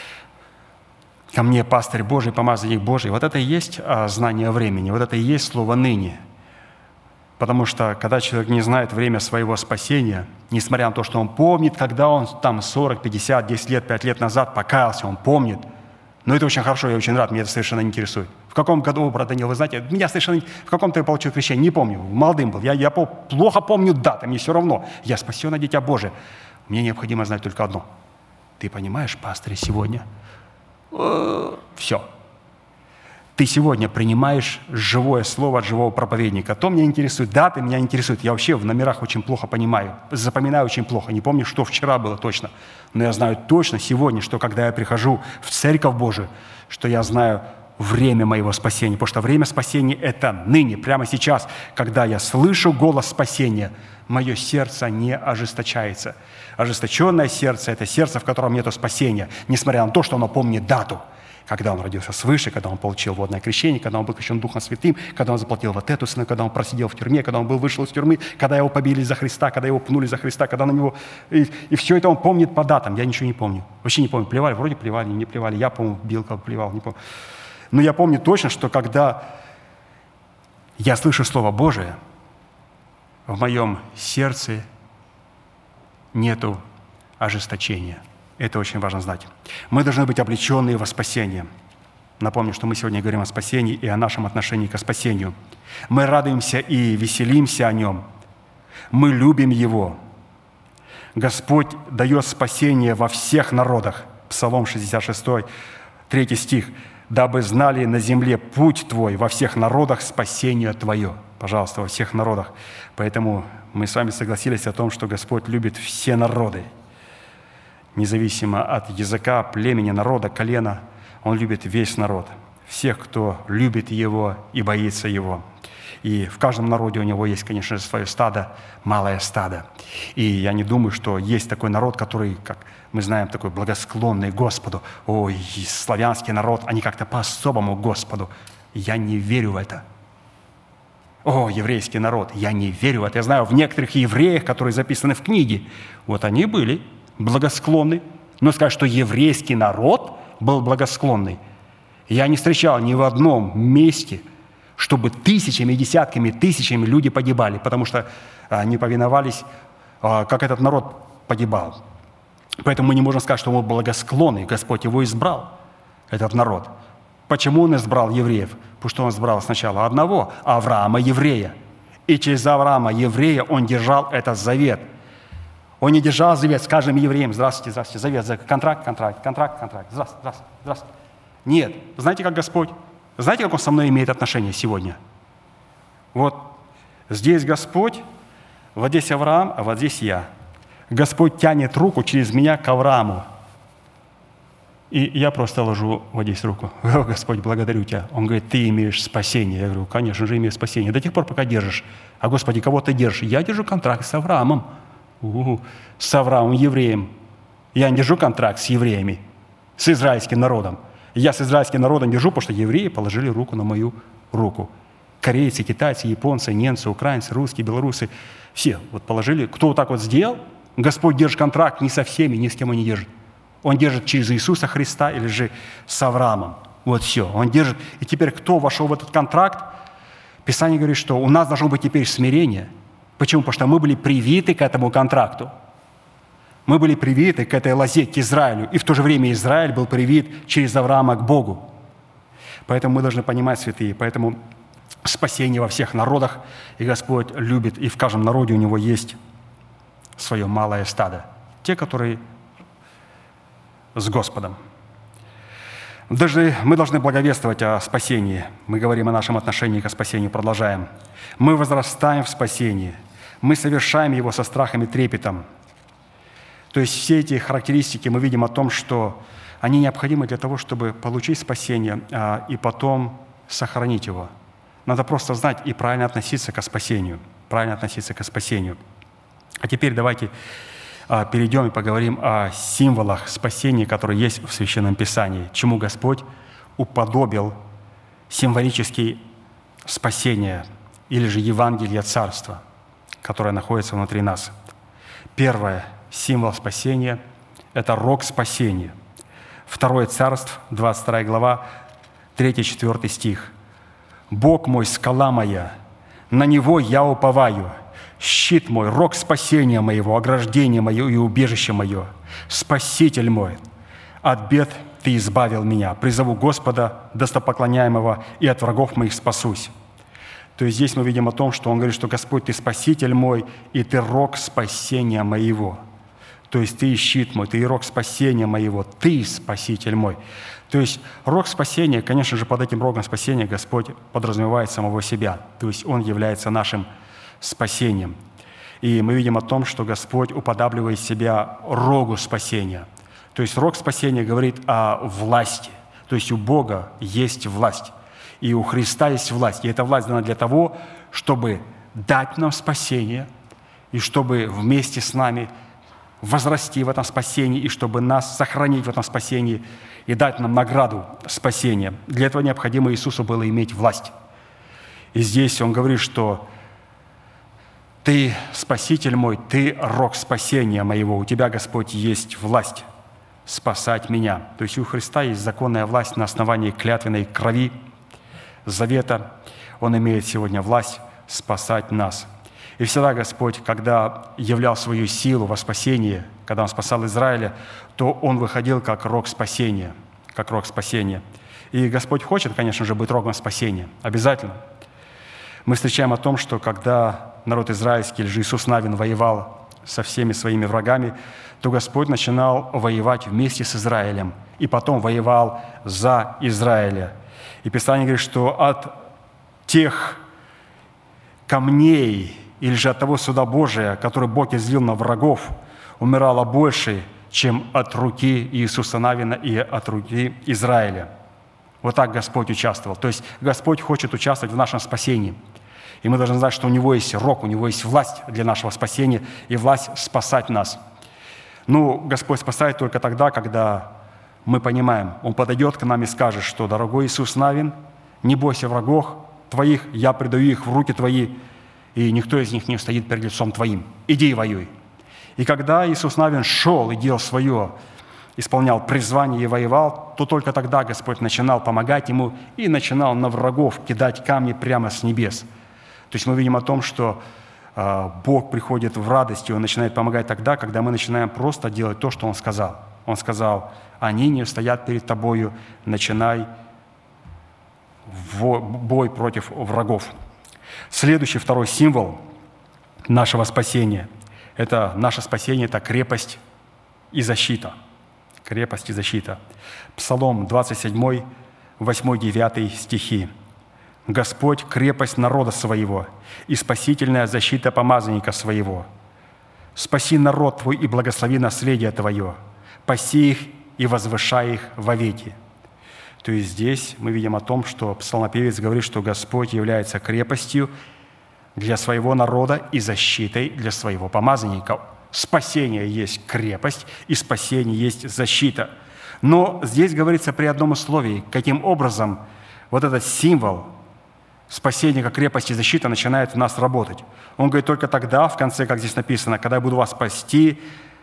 ко мне пастырь Божий, помазанник Божий. Вот это и есть а, знание времени, вот это и есть слово «ныне». Потому что, когда человек не знает время своего спасения, несмотря на то, что он помнит, когда он там сорок, пятьдесят, десять лет, пять лет назад покаялся, он помнит. Но это очень хорошо, я очень рад, меня это совершенно не интересует. В каком году, брат Даниил, вы знаете, меня совершенно... В каком-то я получил крещение, не помню, молодым был. Я, я плохо помню даты, мне все равно. Я спасенное дитя Божие. Мне необходимо знать только одно. Ты понимаешь, пастырь, сегодня... Все. Ты сегодня принимаешь живое слово от живого проповедника. То меня интересует, даты меня интересуют. Я вообще в номерах очень плохо понимаю, запоминаю очень плохо. Не помню, что вчера было точно. Но я знаю точно сегодня, что когда я прихожу в Церковь Божию, что я знаю время моего спасения. Потому что время спасения – это ныне, прямо сейчас, когда я слышу голос спасения, мое сердце не ожесточается. Ожесточенное сердце – это сердце, в котором нет спасения, несмотря на то, что оно помнит дату, когда он родился свыше, когда он получил водное крещение, когда он был крещен Духом Святым, когда он заплатил вот эту цену, когда он просидел в тюрьме, когда он был вышел из тюрьмы, когда его побили за Христа, когда его пнули за Христа, когда на него... И, и все это он помнит по датам. Я ничего не помню. Вообще не помню. Плевали, вроде плевали, не плевали. Я, по-моему, бил, как плевал, не помню. Но я помню точно, что когда я слышу Слово Божие, в моем сердце нету ожесточения. Это очень важно знать. Мы должны быть облеченные во спасение. Напомню, что мы сегодня говорим о спасении и о нашем отношении к спасению. Мы радуемся и веселимся о Нем. Мы любим Его. Господь дает спасение во всех народах. Псалом шестьдесят шесть, третий стих. «Дабы знали на земле путь Твой, во всех народах спасение Твое». Пожалуйста, во всех народах. Поэтому мы с вами согласились о том, что Господь любит все народы. Независимо от языка, племени, народа, колена, Он любит весь народ. Всех, кто любит Его и боится Его. И в каждом народе у Него есть, конечно же, свое стадо, малое стадо. И я не думаю, что есть такой народ, который, как мы знаем, такой благосклонный Господу. Ой, славянский народ, они как-то по-особому Господу. Я не верю в это. О, еврейский народ, я не верю в это. Я знаю, в некоторых евреях, которые записаны в книге, вот они были благосклонны. Но сказать, что еврейский народ был благосклонный, я не встречал ни в одном месте, чтобы тысячами, десятками, тысячами люди погибали, потому что они повиновались, как этот народ погибал. Поэтому мы не можем сказать, что он благосклонный. Господь его избрал, этот народ. Почему Он избрал евреев? Потому что Он избрал сначала одного, Авраама, еврея. И через Авраама, еврея, Он держал этот завет. Он не держал завет с каждым евреем. Здравствуйте, здравствуйте, завет, контракт, контракт, контракт, контракт. Здравствуйте, здравствуйте, здравствуйте. Нет. Знаете, как Господь? Знаете, как Он со мной имеет отношение сегодня? Вот здесь Господь, вот здесь Авраам, а вот здесь я. Господь тянет руку через меня к Аврааму. И я просто ложу вот здесь руку. О, Господь, благодарю Тебя. Он говорит, Ты имеешь спасение. Я говорю, конечно же, имею спасение. До тех пор, пока держишь. А, Господи, кого Ты держишь? Я держу контракт с Авраамом. У-у-у. С Авраамом, евреем. Я не держу контракт с евреями, с израильским народом. Я с израильским народом держу, потому что евреи положили руку на мою руку. Корейцы, китайцы, японцы, немцы, украинцы, русские, белорусы. Все вот положили. Кто вот так вот сделал, Господь держит контракт не со всеми, ни с кем Он не держит. Он держит через Иисуса Христа или же с Авраамом. Вот все. Он держит. И теперь кто вошел в этот контракт? Писание говорит, что у нас должно быть теперь смирение. Почему? Потому что мы были привиты к этому контракту. Мы были привиты к этой лозе, к Израилю. И в то же время Израиль был привит через Авраама к Богу. Поэтому мы должны понимать, святые, поэтому спасение во всех народах. И Господь любит, и в каждом народе у Него есть свое малое стадо. Те, которые с Господом. Даже мы должны благовествовать о спасении. Мы говорим о нашем отношении к спасению, продолжаем. Мы возрастаем в спасении. Мы совершаем его со страхом и трепетом. То есть все эти характеристики мы видим о том, что они необходимы для того, чтобы получить спасение а, и потом сохранить его. Надо просто знать и правильно относиться к спасению. Правильно относиться к спасению. А теперь давайте перейдем и поговорим о символах спасения, которые есть в Священном Писании, чему Господь уподобил символически спасение или же Евангелие Царства, которое находится внутри нас. Первое, символ спасения – это рог спасения. Второе Царств, двадцать вторая глава, третий-четвёртый стих. «Бог мой, скала моя, на Него я уповаю, щит мой, рог спасения моего, ограждение мое и убежище мое, Спаситель мой, от бед Ты избавил меня, призову Господа, достопоклоняемого, и от врагов моих спасусь». То есть здесь мы видим о том, что Он говорит, что «Господь, Ты Спаситель мой, и Ты рог спасения моего». То есть Ты щит мой, Ты и рог спасения моего, Ты Спаситель мой. То есть рог спасения, конечно же, под этим рогом спасения Господь подразумевает самого себя. То есть Он является нашим спасением. И мы видим о том, что Господь уподабливает себя рогу спасения. То есть рог спасения говорит о власти. То есть у Бога есть власть. И у Христа есть власть. И эта власть дана для того, чтобы дать нам спасение, и чтобы вместе с нами возрасти в этом спасении, и чтобы нас сохранить в этом спасении, и дать нам награду спасения. Для этого необходимо Иисусу было иметь власть. И здесь Он говорит, что «Ты, Спаситель мой, Ты рог спасения моего, у Тебя, Господь, есть власть спасать меня». То есть у Христа есть законная власть на основании клятвенной крови, завета. Он имеет сегодня власть спасать нас. И всегда Господь, когда являл свою силу во спасении, когда Он спасал Израиля, то Он выходил как рог спасения, как рог спасения. И Господь хочет, конечно же, быть рогом спасения, обязательно. Мы встречаем о том, что когда народ израильский, или же Иисус Навин, воевал со всеми своими врагами, то Господь начинал воевать вместе с Израилем, и потом воевал за Израиля. И Писание говорит, что от тех камней, или же от того суда Божия, который Бог излил на врагов, умирало больше, чем от руки Иисуса Навина и от руки Израиля. Вот так Господь участвовал. То есть Господь хочет участвовать в нашем спасении. И мы должны знать, что у Него есть рог, у Него есть власть для нашего спасения и власть спасать нас. Ну, Господь спасает только тогда, когда мы понимаем, Он подойдет к нам и скажет, что, дорогой Иисус Навин, не бойся врагов Твоих, я предаю их в руки Твои, и никто из них не устоит перед лицом Твоим. Иди и воюй. И когда Иисус Навин шел и делал свое, исполнял призвание и воевал, то только тогда Господь начинал помогать ему и начинал на врагов кидать камни прямо с небес. То есть мы видим о том, что э, Бог приходит в радость, и Он начинает помогать тогда, когда мы начинаем просто делать то, что Он сказал. Он сказал: «Они не устоят перед тобою, начинай бой против врагов». Следующий, второй символ нашего спасения – это наше спасение, это крепость и защита. Крепость и защита. Псалом двадцать семь, восемь девять стихи. «Господь – крепость народа своего и спасительная защита помазанника своего. Спаси народ Твой и благослови наследие Твое, паси их и возвышай их вовеки». То есть здесь мы видим о том, что псалмопевец говорит, что Господь является крепостью для своего народа и защитой для своего помазанника. Спасение есть крепость, и спасение есть защита. Но здесь говорится при одном условии, каким образом вот этот символ спасения как крепость и защита начинает в нас работать. Он говорит только тогда, в конце, как здесь написано, когда я буду вас пасти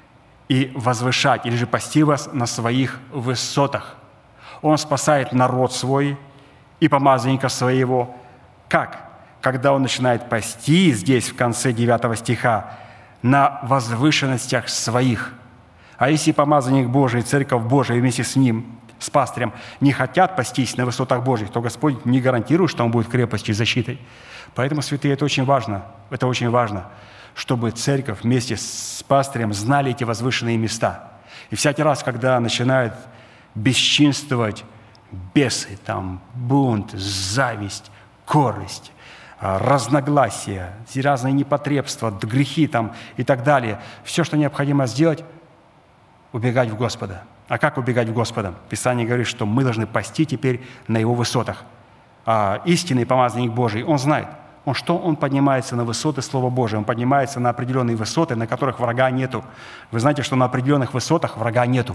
и возвышать, или же пасти вас на своих высотах. Он спасает народ свой и помазанника своего. Как? Когда он начинает пасти, здесь в конце девятого стиха, на возвышенностях своих. А если помазанник Божий, церковь Божия вместе с ним, с пастырем, не хотят пастись на высотах Божьих, то Господь не гарантирует, что Он будет крепостью и защитой. Поэтому, святые, это очень важно. Это очень важно, чтобы церковь вместе с пастырем знали эти возвышенные места. И всякий раз, когда начинают бесчинствовать бесы, там, бунт, зависть, корость, разногласия, разные непотребства, грехи там и так далее. Все, что необходимо сделать, убегать в Господа. А как убегать в Господа? Писание говорит, что мы должны пасти теперь на Его высотах. А истинный помазанник Божий, он знает, он что? Он поднимается на высоты Слова Божия, он поднимается на определенные высоты, на которых врага нету. Вы знаете, что на определенных высотах врага нету.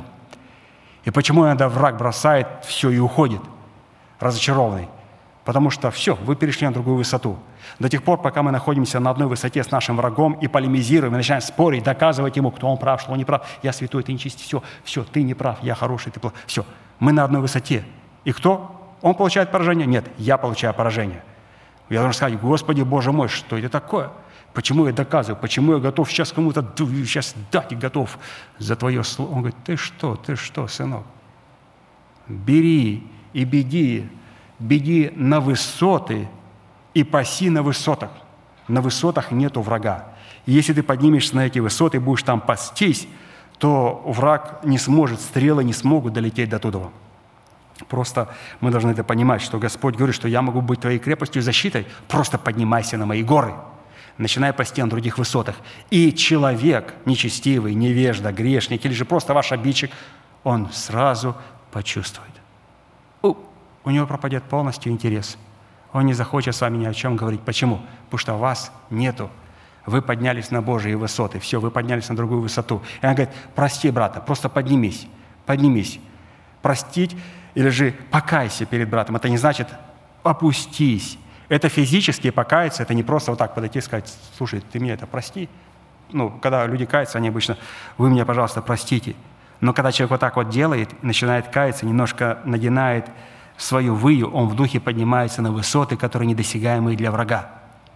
И почему иногда враг бросает все и уходит, разочарованный? Потому что все, вы перешли на другую высоту. До тех пор, пока мы находимся на одной высоте с нашим врагом и полемизируем, и начинаем спорить, доказывать ему, кто он прав, что он не прав. Я святой, ты нечистый, все, все, ты не прав, я хороший, ты плохой. Все, мы на одной высоте. И кто? Он получает поражение? Нет, я получаю поражение. Я должен сказать: Господи, Боже мой, что это такое? Почему я доказываю? Почему я готов сейчас кому-то сейчас дать и готов за Твое слово? Он говорит: ты что, ты что, сынок? Бери и беги, беги на высоты и паси на высотах. На высотах нету врага. И если ты поднимешься на эти высоты и будешь там пастись, то враг не сможет, стрелы не смогут долететь до туда. Просто мы должны это понимать, что Господь говорит, что я могу быть твоей крепостью и защитой. Просто поднимайся на мои горы. Начинай пасти на других высотах. И человек, нечестивый, невежда, грешник или же просто ваш обидчик, он сразу почувствует. У, у него пропадет полностью интерес. Он не захочет с вами ни о чем говорить. Почему? Потому что вас нету. Вы поднялись на Божьи высоты. Все, вы поднялись на другую высоту. И он говорит: прости, брата, просто поднимись, поднимись. Простить или же покайся перед братом. Это не значит опустись. Это физически покаяться, это не просто вот так подойти и сказать: слушай, ты мне это прости. Ну, когда люди каются, они обычно: вы меня, пожалуйста, простите. Но когда человек вот так вот делает, начинает каяться, немножко надинает свою выю, он в духе поднимается на высоты, которые недосягаемые для врага.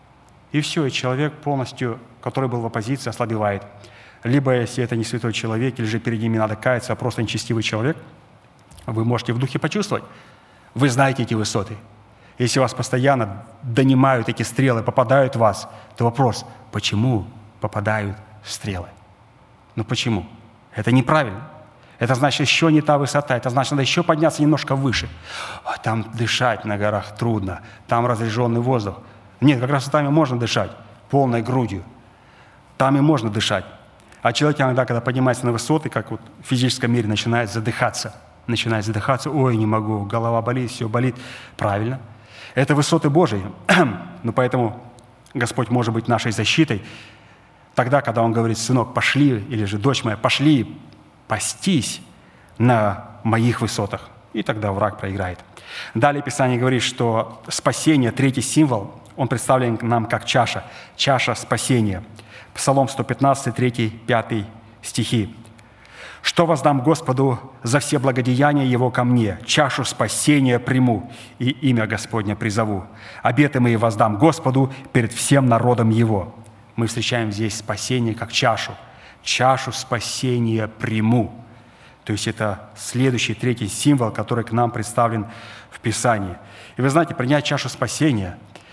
И все, и человек полностью, который был в оппозиции, ослабевает. Либо, если это не святой человек, или же перед ними надо каяться, а просто нечестивый человек, вы можете в духе почувствовать. Вы знаете эти высоты. Если вас постоянно донимают эти стрелы, попадают в вас, то вопрос, почему попадают стрелы? Ну почему? Это неправильно. Это значит, еще не та высота. Это значит, надо еще подняться немножко выше. А там дышать на горах трудно. Там разряженный воздух. Нет, как раз там и можно дышать полной грудью. Там и можно дышать. А человек иногда, когда поднимается на высоты, как вот в физическом мире, начинает задыхаться. Начинает задыхаться. Ой, не могу, голова болит, все болит. Правильно. Это высоты Божьи. Но поэтому Господь может быть нашей защитой. Тогда, когда Он говорит, сынок, пошли, или же дочь моя, пошли пастись на моих высотах. И тогда враг проиграет. Далее Писание говорит, что спасение, третий символ, он представлен нам как чаша. Чаша спасения. Псалом сто пятнадцать, три, пять стихи. «Что воздам Господу за все благодеяния Его ко мне? Чашу спасения приму, и имя Господне призову. Обеты мои воздам Господу перед всем народом Его». Мы встречаем здесь спасение как чашу. Чашу спасения приму. То есть это следующий, третий символ, который к нам представлен в Писании. И вы знаете, принять чашу спасения,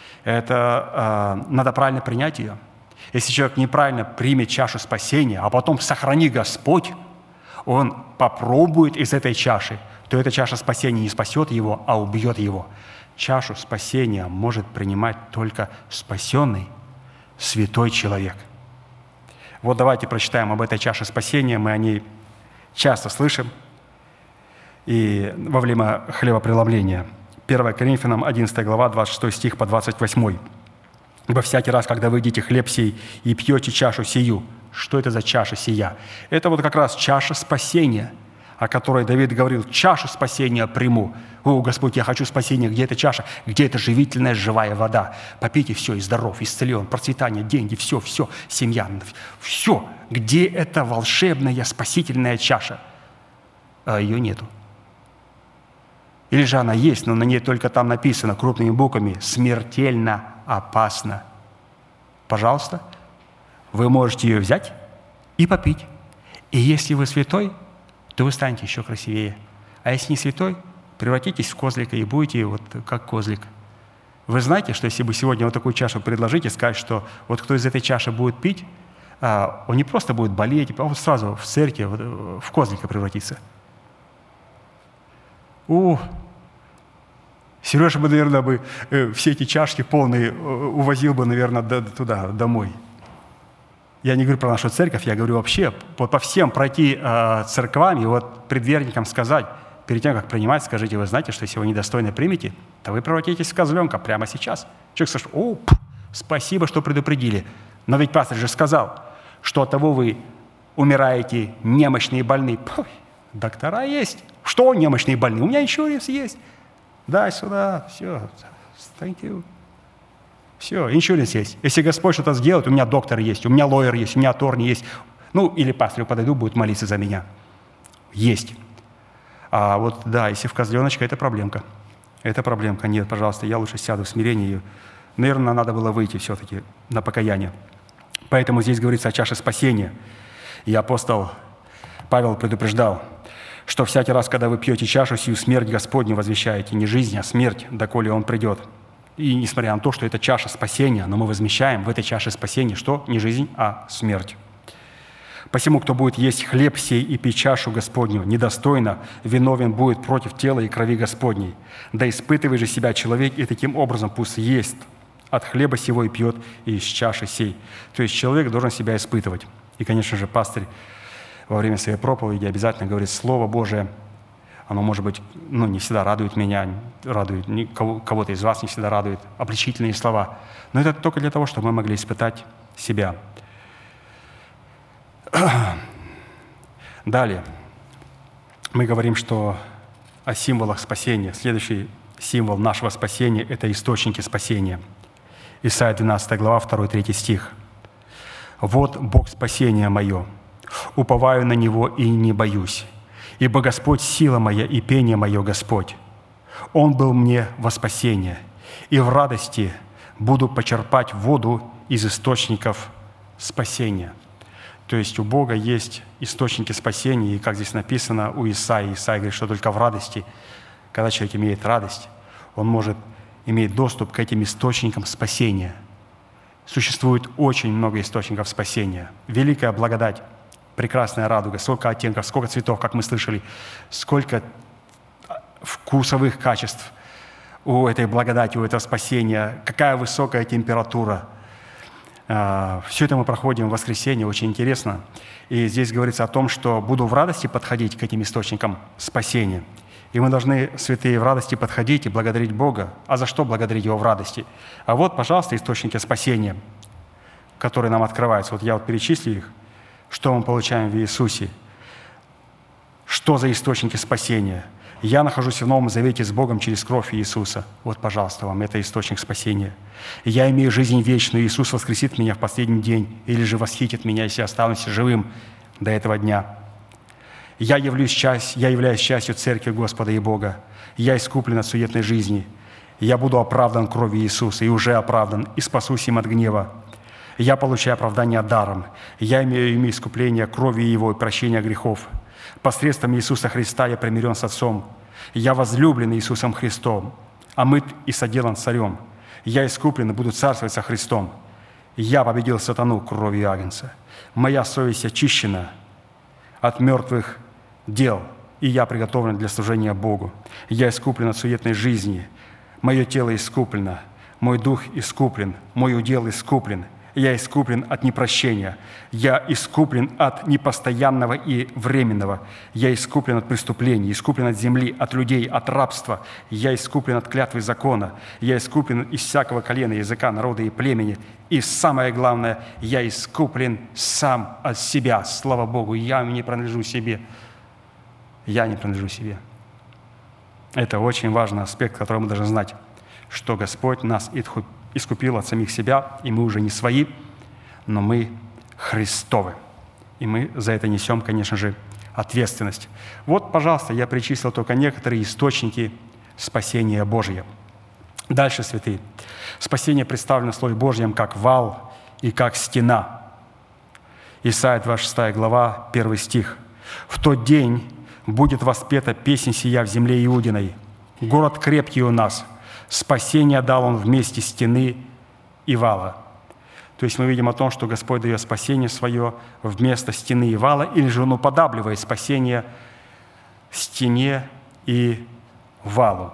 это э, надо правильно принять ее. Если человек неправильно примет чашу спасения, а потом сохрани Господь, он попробует из этой чаши, то эта чаша спасения не спасет его, а убьет его. Чашу спасения может принимать только спасенный, святой человек. Вот давайте прочитаем об этой чаше спасения. Мы о ней часто слышим и во время хлебопреломления. первое Коринфянам одиннадцатая глава, двадцать шестой стих по двадцать восьмой. «Ибо всякий раз, когда вы едите хлеб сей и пьете чашу сию». Что это за чаша сия? Это вот как раз чаша спасения, о которой Давид говорил, чашу спасения приму. О, Господь, я хочу спасения. Где эта чаша? Где эта живительная живая вода? Попейте все, и здоров, исцелен, процветание, деньги, все, все, семья, все. Где эта волшебная спасительная чаша? А ее нету. Или же она есть, но на ней только там написано крупными буквами «смертельно опасно». Пожалуйста, вы можете ее взять и попить. И если вы святой, то вы станете еще красивее. А если не святой, превратитесь в козлика и будете вот как козлик. Вы знаете, что если бы сегодня вот такую чашу предложить и сказать, что вот кто из этой чаши будет пить, он не просто будет болеть, а вот сразу в церкви в козлика превратится. У, Сережа бы, наверное, бы все эти чашки полные увозил бы, наверное, туда, домой. Я не говорю про нашу церковь, я говорю вообще, по, по всем пройти э, церквам и вот предверникам сказать, перед тем, как принимать, скажите, вы знаете, что если вы недостойно примете, то вы превратитесь в козленка прямо сейчас. Человек скажет, о, пф, спасибо, что предупредили. Но ведь пастор же сказал, что от того вы умираете немощные и больные. Пф, доктора есть. Что немощные и больные? У меня иншуренс есть. Дай сюда, все, thank you. Все, иншуренс есть. Если Господь что-то сделает, у меня доктор есть, у меня лоер есть, у меня аторни есть. Ну, или пастору подойду, будет молиться за меня. Есть. А вот, да, если в козленочка, это проблемка. Это проблемка. Нет, пожалуйста, я лучше сяду в смирении. Наверное, надо было выйти все-таки на покаяние. Поэтому здесь говорится о чаше спасения. И апостол Павел предупреждал, что всякий раз, когда вы пьете чашу, сию смерть Господню возвещаете. Не жизнь, а смерть, доколе Он придет. И несмотря на то, что это чаша спасения, но мы возмещаем в этой чаше спасения что? Не жизнь, а смерть. «Посему, кто будет есть хлеб сей и пить чашу Господню, недостойно, виновен будет против тела и крови Господней. Да испытывай же себя человек, и таким образом пусть ест от хлеба сего и пьет из чаши сей». То есть человек должен себя испытывать. И, конечно же, пастырь во время своей проповеди обязательно говорит Слово Божие. Оно, может быть, ну, не всегда радует меня, радует кого-то из вас, не всегда радует обличительные слова. Но это только для того, чтобы мы могли испытать себя. Далее мы говорим, что о символах спасения. Следующий символ нашего спасения – это источники спасения. Исайя двенадцатая глава, второй-третий стих. «Вот Бог спасения мое, уповаю на Него и не боюсь. Ибо Господь – сила моя и пение мое Господь. Он был мне во спасение, и в радости буду почерпать воду из источников спасения». То есть у Бога есть источники спасения, и, как здесь написано у Исаии, Исаия говорит, что только в радости, когда человек имеет радость, он может иметь доступ к этим источникам спасения. Существует очень много источников спасения. Великая благодать, прекрасная радуга, сколько оттенков, сколько цветов, как мы слышали, сколько вкусовых качеств у этой благодати, у этого спасения, какая высокая температура. Все это мы проходим в воскресенье, очень интересно. И здесь говорится о том, что буду в радости подходить к этим источникам спасения. И мы должны, святые, в радости подходить и благодарить Бога. А за что благодарить Его в радости? А вот, пожалуйста, источники спасения, которые нам открываются. Вот я вот перечислю их. Что мы получаем в Иисусе? Что за источники спасения? Я нахожусь в Новом Завете с Богом через кровь Иисуса. Вот, пожалуйста, вам это источник спасения. Я имею жизнь вечную. Иисус воскресит меня в последний день или же восхитит меня, если останусь живым до этого дня. Я являюсь, часть, я являюсь частью Церкви Господа и Бога. Я искуплен от суетной жизни. Я буду оправдан кровью Иисуса и уже оправдан, и спасусь им от гнева. Я получаю оправдание даром. Я имею имя искупления кровью Его и прощения грехов. Посредством Иисуса Христа я примирен с Отцом. Я возлюблен Иисусом Христом, омыт и соделан Царем. Я искуплен и буду царствовать со Христом. Я победил сатану кровью Агнца. Моя совесть очищена от мертвых дел, и я приготовлен для служения Богу. Я искуплен от суетной жизни. Мое тело искуплено, мой дух искуплен, мой удел искуплен. Я искуплен от непрощения. Я искуплен от непостоянного и временного. Я искуплен от преступлений, искуплен от земли, от людей, от рабства. Я искуплен от клятвы закона. Я искуплен из всякого колена, языка, народа и племени. И самое главное, я искуплен сам от себя. Слава Богу, я не принадлежу себе. Я не принадлежу себе. Это очень важный аспект, который мы должны знать, что Господь нас искупил от самих себя, и мы уже не свои, но мы Христовы. И мы за это несем, конечно же, ответственность. Вот, пожалуйста, я перечислил только некоторые источники спасения Божия. Дальше, святые. Спасение представлено в Слове Божьем как вал и как стена. Исайя двадцать шестая глава, первый стих. «В тот день будет воспета песнь сия в земле Иудиной. Город крепкий у нас. Спасение дал Он вместе стены и вала». То есть мы видим о том, что Господь дает спасение свое вместо стены и вала, или же Он уподабливает спасение стене и валу.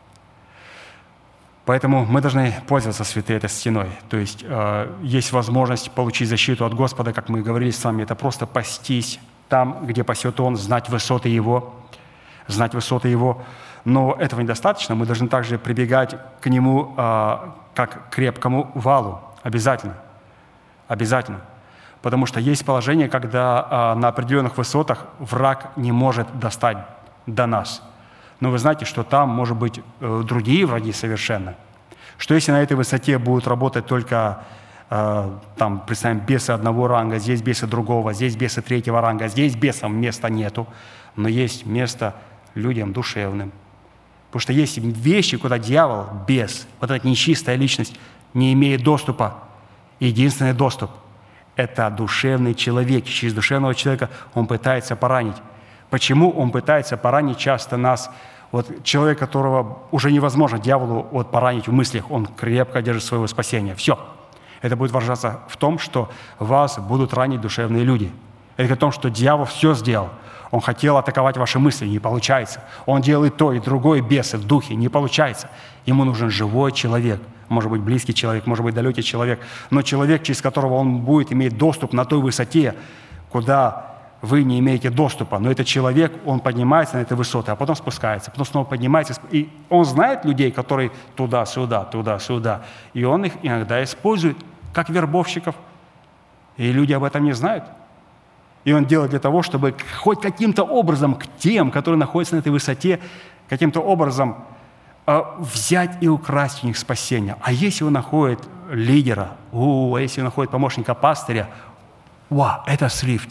Поэтому мы должны пользоваться, святые, этой стеной. То есть э, есть возможность получить защиту от Господа, как мы говорили с вами, это просто пастись там, где пасет Он, знать высоты Его, знать высоты Его. Но этого недостаточно, мы должны также прибегать к Нему э, как к крепкому валу. Обязательно. Обязательно. Потому что есть положение, когда э, на определенных высотах враг не может достать до нас. Но вы знаете, что там, может быть, э, другие враги совершенно. Что если на этой высоте будут работать только, э, там, представим, бесы одного ранга, здесь бесы другого, здесь бесы третьего ранга, здесь бесам места нету, но есть место людям душевным. Потому что есть вещи, куда дьявол, бес, вот эта нечистая личность не имеет доступа. Единственный доступ – это душевный человек. Через душевного человека он пытается поранить. Почему он пытается поранить часто нас? Вот человек, которого уже невозможно дьяволу вот поранить в мыслях, он крепко держит своего спасения. Все. Это будет выражаться в том, что вас будут ранить душевные люди. Это о том, что дьявол все сделал. Он хотел атаковать ваши мысли, не получается. Он делает то и другое, бесы в духе, не получается. Ему нужен живой человек, может быть, близкий человек, может быть, далекий человек, но человек, через которого он будет иметь доступ на той высоте, куда вы не имеете доступа. Но этот человек, он поднимается на этой высоте, а потом спускается, потом снова поднимается. И он знает людей, которые туда-сюда, туда-сюда. И он их иногда использует как вербовщиков. И люди об этом не знают. И он делает для того, чтобы хоть каким-то образом к тем, которые находятся на этой высоте, каким-то образом э, взять и украсть у них спасение. А если он находит лидера, у, а если он находит помощника пастыря, ва, это сливки.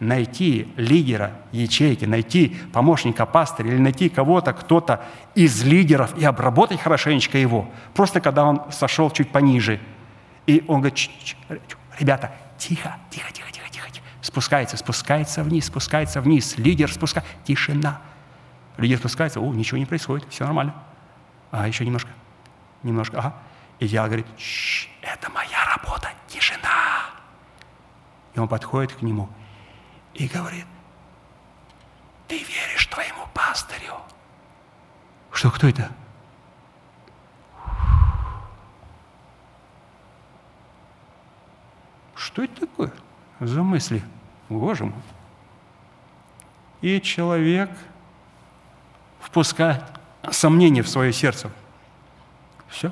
найти лидера ячейки, найти помощника пастыря или найти кого-то, кто-то из лидеров и обработать хорошенечко его. Просто когда он сошел чуть пониже. И он говорит: ребята, тихо, тихо, тихо, тихо, тихо. Спускается, спускается вниз, спускается вниз. Лидер спускается. Тишина. Лидер спускается. О, ничего не происходит, все нормально. А, еще немножко. Немножко, ага. И дьявол говорит: это моя работа, тишина. И он подходит к нему и говорит: ты веришь твоему пастырю? Что, кто это? Что это такое за мысли? Боже мой. И человек впускает сомнение в свое сердце. Все.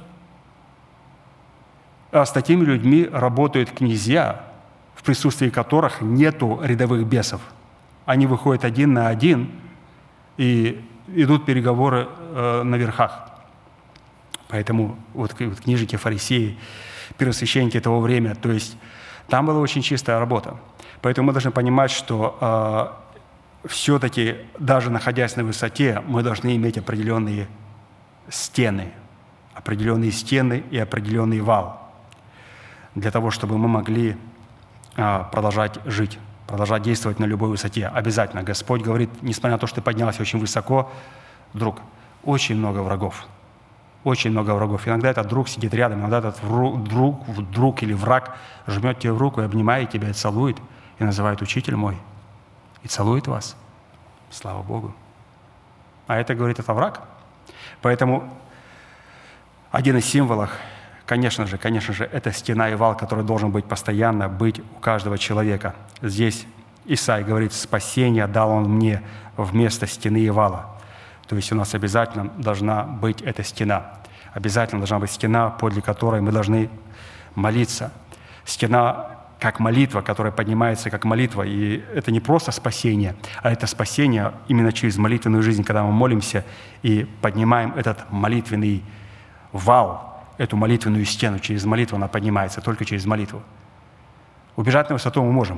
А с такими людьми работают князья, в присутствии которых нету рядовых бесов. Они выходят один на один и идут переговоры э, на верхах. Поэтому вот, вот книжники, фарисеи, первосвященники того времени, то есть там была очень чистая работа. Поэтому мы должны понимать, что э, все-таки даже находясь на высоте, мы должны иметь определенные стены, определенные стены и определенный вал для того, чтобы мы могли продолжать жить, продолжать действовать на любой высоте. Обязательно. Господь говорит, несмотря на то, что ты поднялся очень высоко, друг, очень много врагов. Очень много врагов. Иногда этот друг сидит рядом, иногда этот друг, друг или враг жмет тебе в руку и обнимает тебя, и целует, и называет: учитель мой, и целует вас. Слава Богу. А это, говорит, это враг. Поэтому один из символов, Конечно же, конечно же, это стена и вал, который должен быть постоянно, быть у каждого человека. Здесь Исаия говорит: спасение дал он мне вместо стены и вала. То есть у нас обязательно должна быть эта стена. Обязательно должна быть стена, подле которой мы должны молиться. Стена как молитва, которая поднимается как молитва. И это не просто спасение, а это спасение именно через молитвенную жизнь, когда мы молимся и поднимаем этот молитвенный вал, эту молитвенную стену. Через молитву она поднимается, только через молитву. Убежать на высоту мы можем.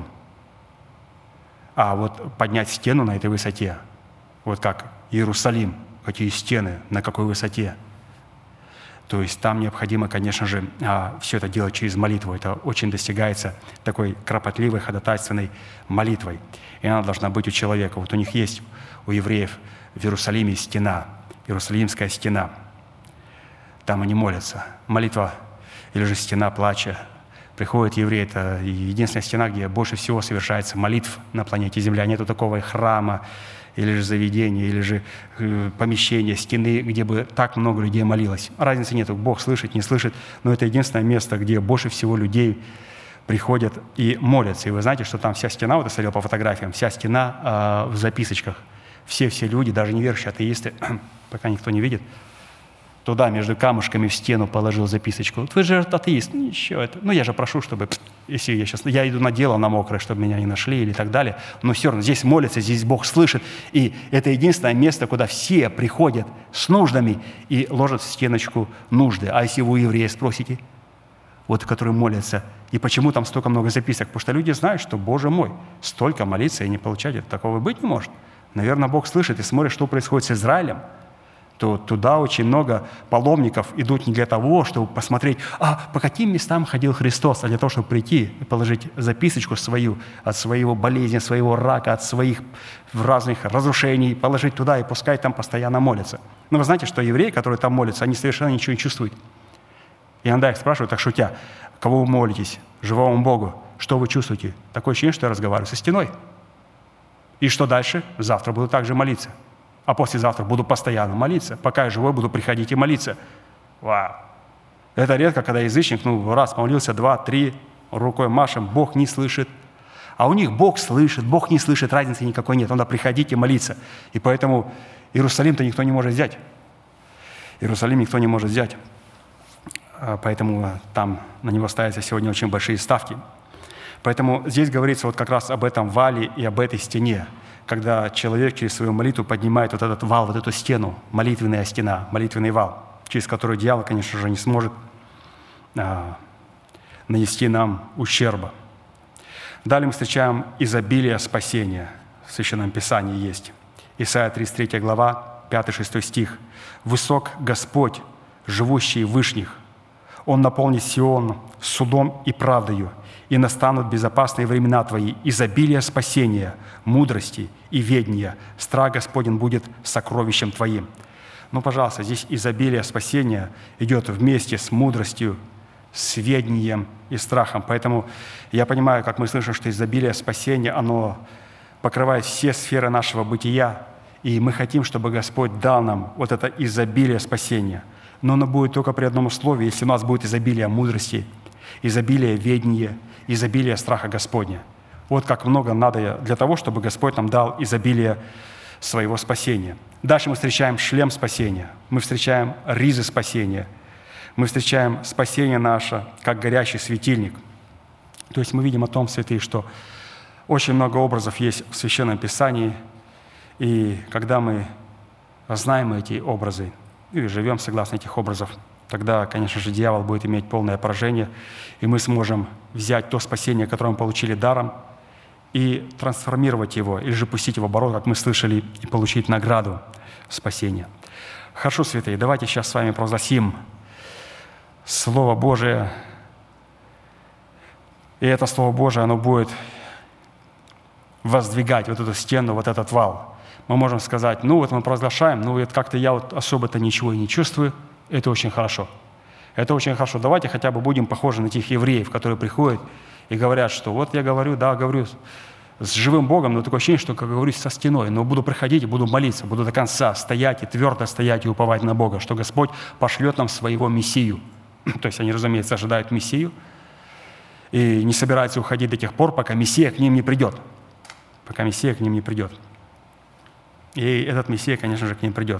А вот поднять стену на этой высоте, вот как Иерусалим, какие стены, на какой высоте. То есть там необходимо, конечно же, все это делать через молитву. Это очень достигается такой кропотливой, ходатайственной молитвой. И она должна быть у человека. Вот у них есть, у евреев в Иерусалиме стена, Иерусалимская стена. Там они молятся. Молитва или же стена плача. Приходят евреи, это единственная стена, где больше всего совершается молитв на планете Земля. Нету такого храма, или же заведения, или же э, помещения, стены, где бы так много людей молилось. Разницы нету, Бог слышит, не слышит, но это единственное место, где больше всего людей приходят и молятся. И вы знаете, что там вся стена, вот я смотрел по фотографиям, вся стена э, в записочках. Все-все люди, даже неверующие атеисты, пока никто не видит, туда между камушками в стену положил записочку. Вот вы же атеист, ну ничего, это, ну я же прошу, чтобы, если я сейчас, я иду на дело на мокрое, чтобы меня не нашли или так далее, но все равно здесь молятся, здесь Бог слышит, и это единственное место, куда все приходят с нуждами и ложат в стеночку нужды. А если вы у еврея спросите, вот, которые молятся, и почему там столько много записок? Потому что люди знают, что, Боже мой, столько молиться и не получать, это такого быть не может. Наверное, Бог слышит и смотрит, что происходит с Израилем, то туда очень много паломников идут не для того, чтобы посмотреть, а по каким местам ходил Христос, а для того, чтобы прийти и положить записочку свою от своего болезни, своего рака, от своих разных разрушений, положить туда и пускай там постоянно молятся. Но вы знаете, что евреи, которые там молятся, они совершенно ничего не чувствуют. И иногда их спрашивают, так шутя, кого вы молитесь? Живому Богу. Что вы чувствуете? Такое ощущение, что я разговариваю со стеной. И что дальше? Завтра буду также молиться. А послезавтра буду постоянно молиться. Пока я живой, буду приходить и молиться. Вау! Это редко, когда язычник, ну, раз молился, два, три, рукой машем, Бог не слышит. А у них Бог слышит, Бог не слышит, разницы никакой нет. Надо приходить и молиться. И поэтому Иерусалим-то никто не может взять. Иерусалим никто не может взять. Поэтому там на него ставятся сегодня очень большие ставки. Поэтому здесь говорится вот как раз об этом вале и об этой стене, когда человек через свою молитву поднимает вот этот вал, вот эту стену, молитвенная стена, молитвенный вал, через который дьявол, конечно же, не сможет а, нанести нам ущерба. Далее мы встречаем изобилие спасения. В Священном Писании есть. Исайя тридцать третья глава, пятый-шестой стих. «Высок Господь, живущий в вышних. Он наполнит Сион судом и правдою, и настанут безопасные времена Твои, изобилие спасения, мудрости и ведения. Страх Господень будет сокровищем Твоим». Ну, пожалуйста, здесь изобилие спасения идет вместе с мудростью, с ведением и страхом. Поэтому я понимаю, как мы слышим, что изобилие спасения, оно покрывает все сферы нашего бытия, и мы хотим, чтобы Господь дал нам вот это изобилие спасения. Но оно будет только при одном условии, если у нас будет изобилие мудрости, изобилие ведения, изобилие страха Господня. Вот как много надо для того, чтобы Господь нам дал изобилие своего спасения. Дальше мы встречаем шлем спасения, мы встречаем ризы спасения, мы встречаем спасение наше, как горящий светильник. То есть мы видим о том, святые, что очень много образов есть в Священном Писании, и когда мы знаем эти образы и живем согласно этих образов, тогда, конечно же, дьявол будет иметь полное поражение, и мы сможем взять то спасение, которое мы получили даром, и трансформировать его, или же пустить его в оборот, как мы слышали, и получить награду спасения. Хорошо, святые, давайте сейчас с вами провозгласим Слово Божие. И это Слово Божие, оно будет воздвигать вот эту стену, вот этот вал. Мы можем сказать, ну вот мы провозглашаем, ну это как-то я вот особо-то ничего и не чувствую. Это очень хорошо. Это очень хорошо. Давайте хотя бы будем похожи на тех евреев, которые приходят и говорят, что вот я говорю, да, говорю с живым Богом, но такое ощущение, что, как говорю, со стеной. Но буду приходить и буду молиться, буду до конца стоять и твердо стоять и уповать на Бога, что Господь пошлет нам своего Мессию. То есть они, разумеется, ожидают Мессию и не собираются уходить до тех пор, пока Мессия к ним не придет. Пока Мессия к ним не придет. И этот Мессия, конечно же, к ним придет.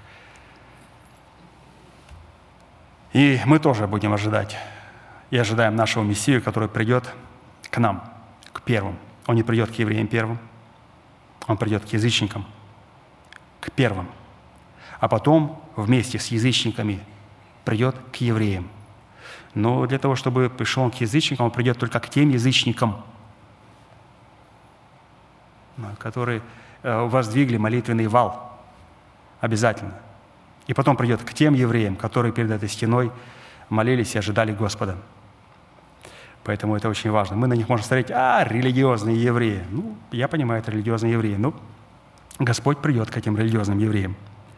И мы тоже будем ожидать. И ожидаем нашего Мессию, который придет к нам, к первым. Он не придет к евреям первым, он придет к язычникам, к первым. А потом вместе с язычниками придет к евреям. Но для того, чтобы пришел он к язычникам, он придет только к тем язычникам, которые воздвигли молитвенный вал. Обязательно. И потом придет к тем евреям, которые перед этой стеной молились и ожидали Господа. Поэтому это очень важно. Мы на них можем смотреть, а, религиозные евреи. Ну, я понимаю, это религиозные евреи. Ну, Господь придет к этим религиозным евреям.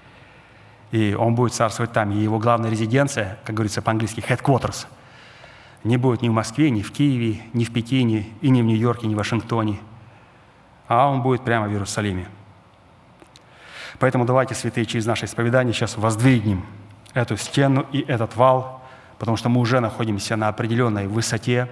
И Он будет царствовать там. И Его главная резиденция, как говорится по-английски, headquarters, не будет ни в Москве, ни в Киеве, ни в Пекине, и ни в Нью-Йорке, ни в Вашингтоне. А Он будет прямо в Иерусалиме. Поэтому давайте, святые, через наше исповедание сейчас воздвигнем эту стену и этот вал, потому что мы уже находимся на определенной высоте.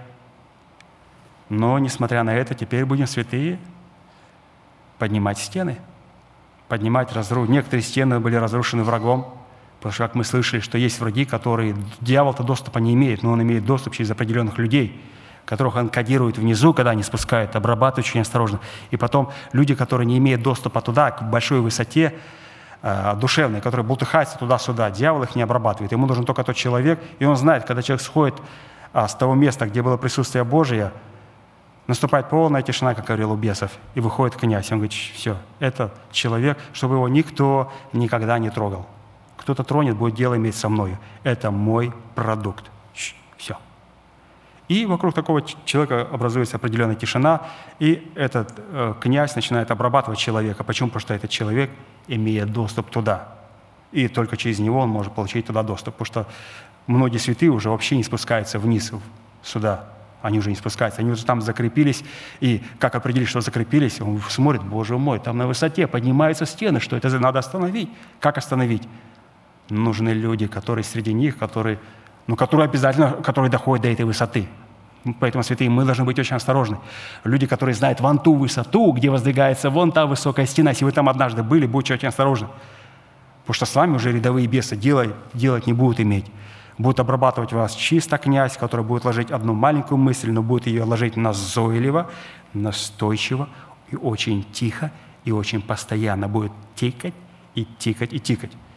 Но, несмотря на это, теперь будем, святые, поднимать стены, поднимать, разрушить. Некоторые стены были разрушены врагом, потому что, как мы слышали, что есть враги, которые дьявол-то доступа не имеет, но он имеет доступ через определенных людей, которых он кодирует внизу, когда они спускают, обрабатывают очень осторожно. И потом люди, которые не имеют доступа туда, к большой высоте, э, душевной, которые бултыхаются туда-сюда, дьявол их не обрабатывает. Ему нужен только тот человек, и он знает, когда человек сходит а, с того места, где было присутствие Божие, наступает полная тишина, как говорил у бесов, и выходит князь. Он говорит, все, это человек, чтобы его никто никогда не трогал. Кто-то тронет, будет дело иметь со мною. Это мой продукт. Все. И вокруг такого человека образуется определенная тишина, и этот э, князь начинает обрабатывать человека. Почему? Потому что этот человек имеет доступ туда. И только через него он может получить туда доступ. Потому что многие святые уже вообще не спускаются вниз сюда. Они уже не спускаются. Они уже там закрепились. И как определить, что закрепились? Он смотрит, Боже мой, там на высоте поднимаются стены. Что это надо остановить? Как остановить? Нужны люди, которые среди них, которые... ну, которые обязательно, которые доходят до этой высоты. Поэтому, святые, мы должны быть очень осторожны. Люди, которые знают вон ту высоту, где воздвигается вон та высокая стена, если вы там однажды были, будьте очень осторожны. Потому что с вами уже рядовые бесы делать, делать не будут иметь. Будут обрабатывать вас чисто князь, который будет ложить одну маленькую мысль, но будет ее ложить назойливо, настойчиво и очень тихо, и очень постоянно будет тикать и тикать и тикать.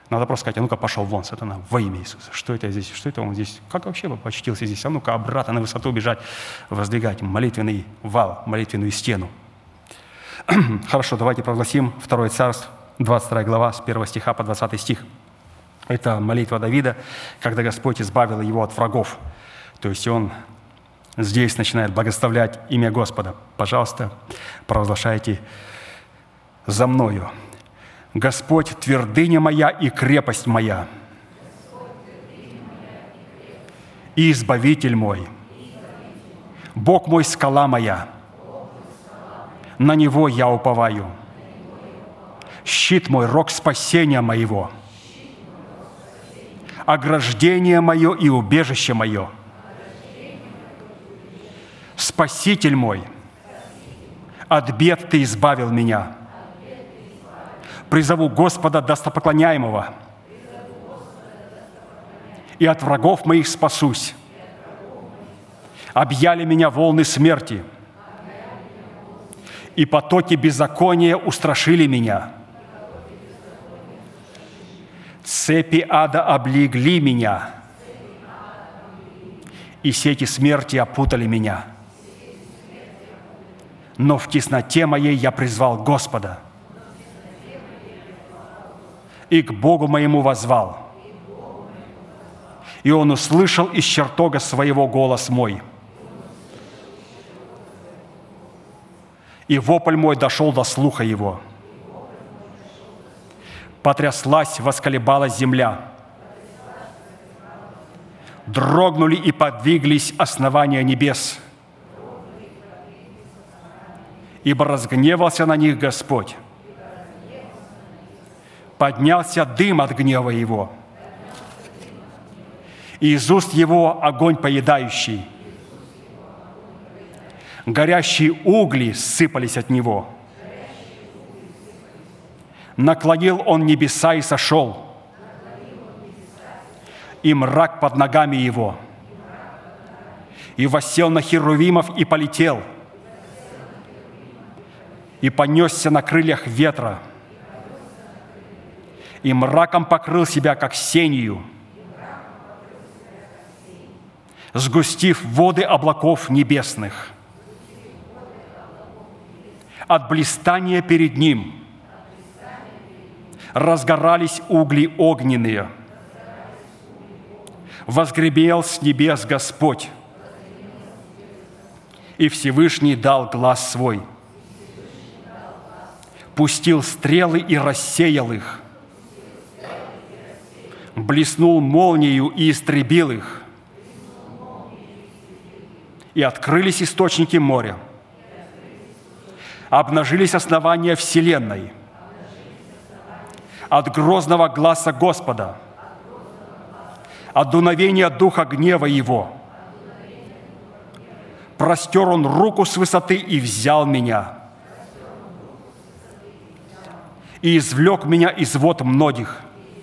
Надо просто сказать: а ну-ка, пошел вон, сатана, во имя Иисуса. Что это здесь? Что это он здесь? Как вообще почтился здесь? А ну-ка, обратно на высоту бежать, воздвигать молитвенный вал, молитвенную стену. Хорошо, давайте прогласим Второе Царств, двадцать вторая глава, с первого стиха по двадцатый стих. Это молитва Давида, когда Господь избавил его от врагов. То есть он здесь начинает благословлять имя Господа. Пожалуйста, провозглашайте за мною. Господь, твердыня моя и крепость моя, и избавитель мой, Бог мой, скала моя, на Него я уповаю, щит мой, рог спасения моего, ограждение мое и убежище мое, Спаситель мой, от бед Ты избавил меня. Призову Господа достопоклоняемого, и от врагов моих спасусь. Объяли меня волны смерти, и потоки беззакония устрашили меня. Цепи ада облегли меня, и сети смерти опутали меня. Но в тесноте моей я призвал Господа, и к Богу моему воззвал, и Он услышал из чертога своего голос мой. И вопль мой дошел до слуха Его. Потряслась, восколебалась земля. Дрогнули и подвиглись основания небес. Ибо разгневался на них Господь. Поднялся дым от гнева Его, и из уст Его огонь поедающий. Горящие угли сыпались от Него. Наклонил Он небеса и сошел, и мрак под ногами Его. И воссел на херувимов и полетел, и понесся на крыльях ветра, и мраком покрыл себя, как сенью, сгустив воды облаков небесных. От блистания перед Ним разгорались угли огненные. Возгребел с небес Господь, и Всевышний дал глас свой. Пустил стрелы и рассеял их. Блеснул молниею и истребил их. И открылись источники моря. Обнажились основания вселенной. От грозного гласа Господа, от дуновения духа гнева Его. Простер Он руку с высоты и взял меня. И извлек меня из вод многих.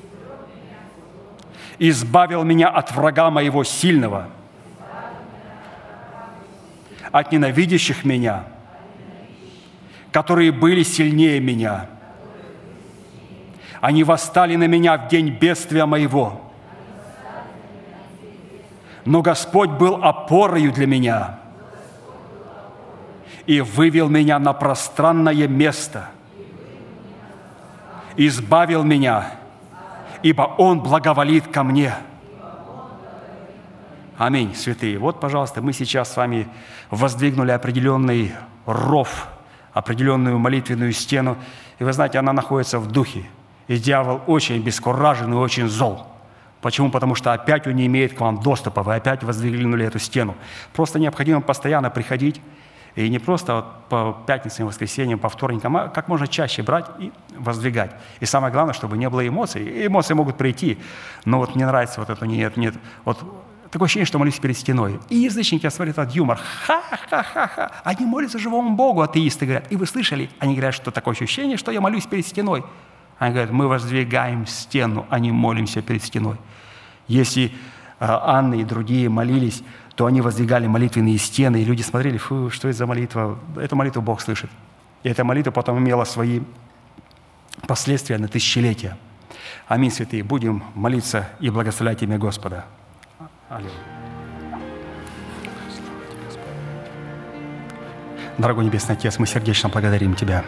Избавил меня от врага моего сильного, от ненавидящих меня, которые были сильнее меня. Они восстали на меня в день бедствия моего. Но Господь был опорою для меня и вывел меня на пространное место, избавил меня, ибо Он благоволит ко мне. Аминь, святые. Вот, пожалуйста, мы сейчас с вами воздвигнули определенный ров, определенную молитвенную стену. И вы знаете, она находится в духе. И дьявол очень бескуражен и очень зол. Почему? Потому что опять он не имеет к вам доступа. Вы опять воздвигнули эту стену. Просто необходимо постоянно приходить. И не просто вот по пятницам, воскресеньям, по вторникам, а как можно чаще брать и воздвигать. И самое главное, чтобы не было эмоций. И эмоции могут прийти. Но вот мне нравится вот это нет, нет. Вот такое ощущение, что молюсь перед стеной. И язычники, я смотрю, этот юмор. Ха-ха-ха-ха. Они молятся живому Богу, атеисты говорят. И вы слышали? Они говорят, что такое ощущение, что я молюсь перед стеной. Они говорят, мы воздвигаем стену, а не молимся перед стеной. Если Анна и другие молились, то они воздвигали молитвенные стены, и люди смотрели, фу, что это за молитва? Эту молитву Бог слышит. И эта молитва потом имела свои последствия на тысячелетия. Аминь, святые. Будем молиться и благословлять имя Господа. Аллилуйя. Дорогой Небесный Отец, мы сердечно благодарим Тебя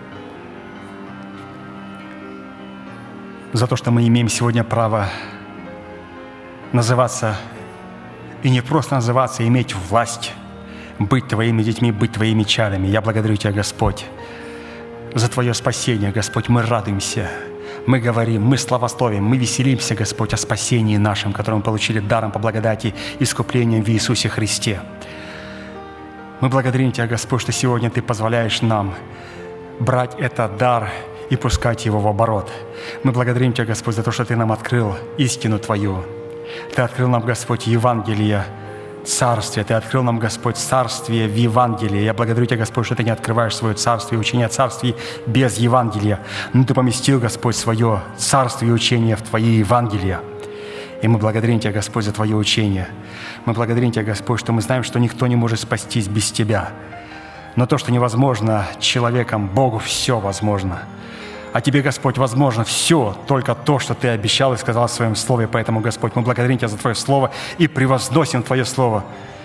за то, что мы имеем сегодня право называться, и не просто называться, а иметь власть, быть Твоими детьми, быть Твоими чадами. Я благодарю Тебя, Господь, за Твое спасение, Господь. Мы радуемся, мы говорим, мы славословим, мы веселимся, Господь, о спасении нашем, которое мы получили даром по благодати, искуплением в Иисусе Христе. Мы благодарим Тебя, Господь, что сегодня Ты позволяешь нам брать этот дар и пускать его в оборот. Мы благодарим Тебя, Господь, за то, что Ты нам открыл истину Твою. Ты открыл нам, Господь, Евангелие, Царствие. Ты открыл нам, Господь, Царствие в Евангелии. Я благодарю Тебя, Господь, что Ты не открываешь свое Царствие и учение о Царстве без Евангелия. Но Ты поместил, Господь, свое Царствие и учение в Твои Евангелия. И мы благодарим Тебя, Господь, за Твое учение. Мы благодарим Тебя, Господь, что мы знаем, что никто не может спастись без Тебя. Но то, что невозможно человеком, Богу все возможно. А Тебе, Господь, возможно все, только то, что Ты обещал и сказал в Своем Слове. Поэтому, Господь, мы благодарим Тебя за Твое Слово и превозносим Твое Слово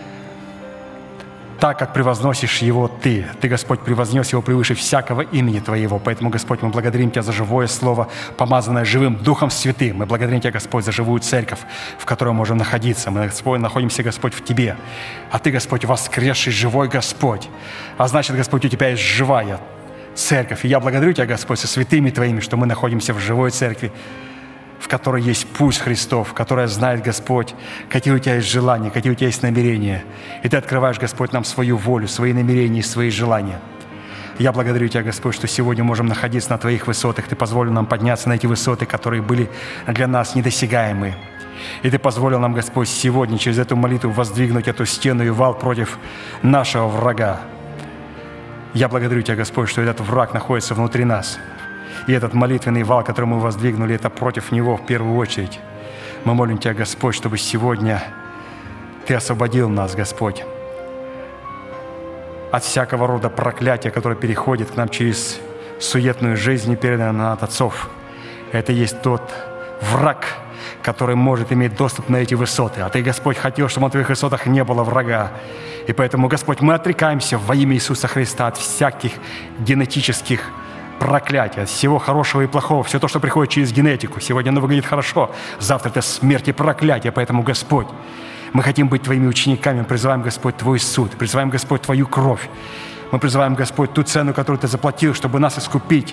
так, как превозносишь его Ты. Ты, Господь, превознес его превыше всякого имени Твоего. Поэтому, Господь, мы благодарим Тебя за живое Слово, помазанное живым Духом Святым. Мы благодарим Тебя, Господь, за живую церковь, в которой мы можем находиться. Мы, Господь, находимся, Господь, в Тебе. А Ты, Господь, воскресший, живой Господь. А значит, Господь, у Тебя есть живая церковь. И я благодарю Тебя, Господь, со святыми Твоими, что мы находимся в живой церкви, в которой есть путь Христов, которая знает, Господь, какие у Тебя есть желания, какие у Тебя есть намерения. И Ты открываешь, Господь, нам свою волю, свои намерения и свои желания. Я благодарю Тебя, Господь, что сегодня можем находиться на Твоих высотах. Ты позволил нам подняться на эти высоты, которые были для нас недосягаемы. И Ты позволил нам, Господь, сегодня через эту молитву воздвигнуть эту стену и вал против нашего врага. Я благодарю Тебя, Господь, что этот враг находится внутри нас. И этот молитвенный вал, который мы воздвигнули, это против него в первую очередь. Мы молим Тебя, Господь, чтобы сегодня Ты освободил нас, Господь, от всякого рода проклятия, которое переходит к нам через суетную жизнь и передано нам от отцов. Это есть тот враг, который может иметь доступ на эти высоты. А Ты, Господь, хотел, чтобы на Твоих высотах не было врага. И поэтому, Господь, мы отрекаемся во имя Иисуса Христа от всяких генетических проклятий, от всего хорошего и плохого, все то, что приходит через генетику. Сегодня оно выглядит хорошо, завтра это смерть и проклятие. Поэтому, Господь, мы хотим быть Твоими учениками, мы призываем, Господь, Твой суд, призываем, Господь, Твою кровь. Мы призываем, Господь, ту цену, которую Ты заплатил, чтобы нас искупить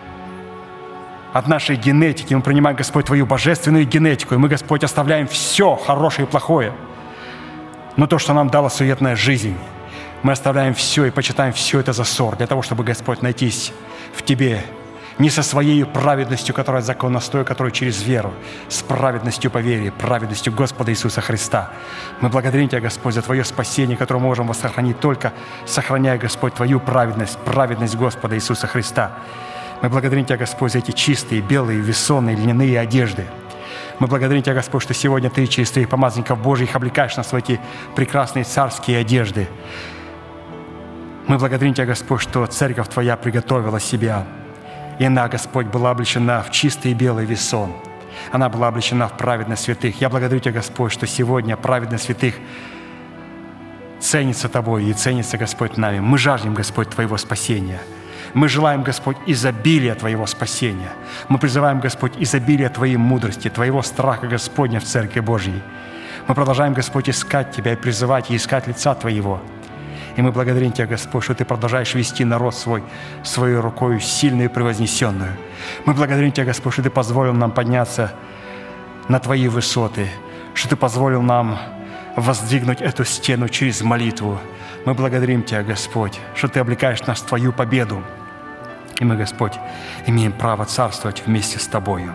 от нашей генетики. Мы принимаем, Господь, Твою божественную генетику, и мы, Господь, оставляем все хорошее и плохое. Но то, что нам дала суетная жизнь, мы оставляем все и почитаем все это за ссор, для того, чтобы, Господь, найтись в Тебе не со своей праведностью, которая законна стоит, которая через веру, с праведностью по вере, праведностью Господа Иисуса Христа. Мы благодарим Тебя, Господь, за Твое спасение, которое мы можем сохранить только сохраняя, Господь, Твою праведность, праведность Господа Иисуса Христа. Мы благодарим Тебя, Господь, за эти чистые, белые, весонные, льняные одежды. Мы благодарим Тебя, Господь, что сегодня Ты через Твоих помазанников Божьих облекаешь нас в эти прекрасные царские одежды. Мы благодарим Тебя, Господь, что Церковь Твоя приготовила себя. И она, Господь, была облечена в чистый белый весон. Она была облечена в праведность святых. Я благодарю Тебя, Господь, что сегодня праведность святых ценится Тобой и ценится, Господь, нами. Мы жаждем, Господь, Твоего спасения. Мы желаем, Господь, изобилия Твоего спасения. Мы призываем, Господь, изобилия Твоей мудрости, Твоего страха, Господня, в Церкви Божьей. Мы продолжаем, Господь, искать Тебя и призывать, и искать лица Твоего. И мы благодарим Тебя, Господь, что Ты продолжаешь вести народ свой своей рукой сильную и превознесенную. Мы благодарим Тебя, Господь, что Ты позволил нам подняться на Твои высоты, что Ты позволил нам воздвигнуть эту стену через молитву. Мы благодарим Тебя, Господь, что Ты облекаешь нас в Твою победу. И мы, Господь, имеем право царствовать вместе с Тобою.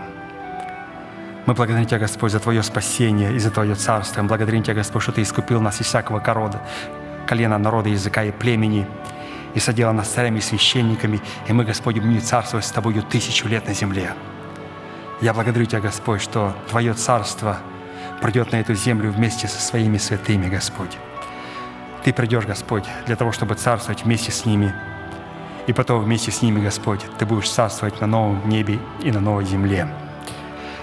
Мы благодарим Тебя, Господь, за Твое спасение и за Твое царство. Мы благодарим Тебя, Господь, что Ты искупил нас из всякого корода, колена, народа, языка и племени, и соделал нас царями и священниками, и мы, Господь, будем царствовать с Тобою тысячу лет на земле. Я благодарю Тебя, Господь, что Твое царство придет на эту землю вместе со Своими святыми, Господь. Ты придешь, Господь, для того, чтобы царствовать вместе с ними, и потом вместе с ними, Господь, Ты будешь царствовать на новом небе и на новой земле.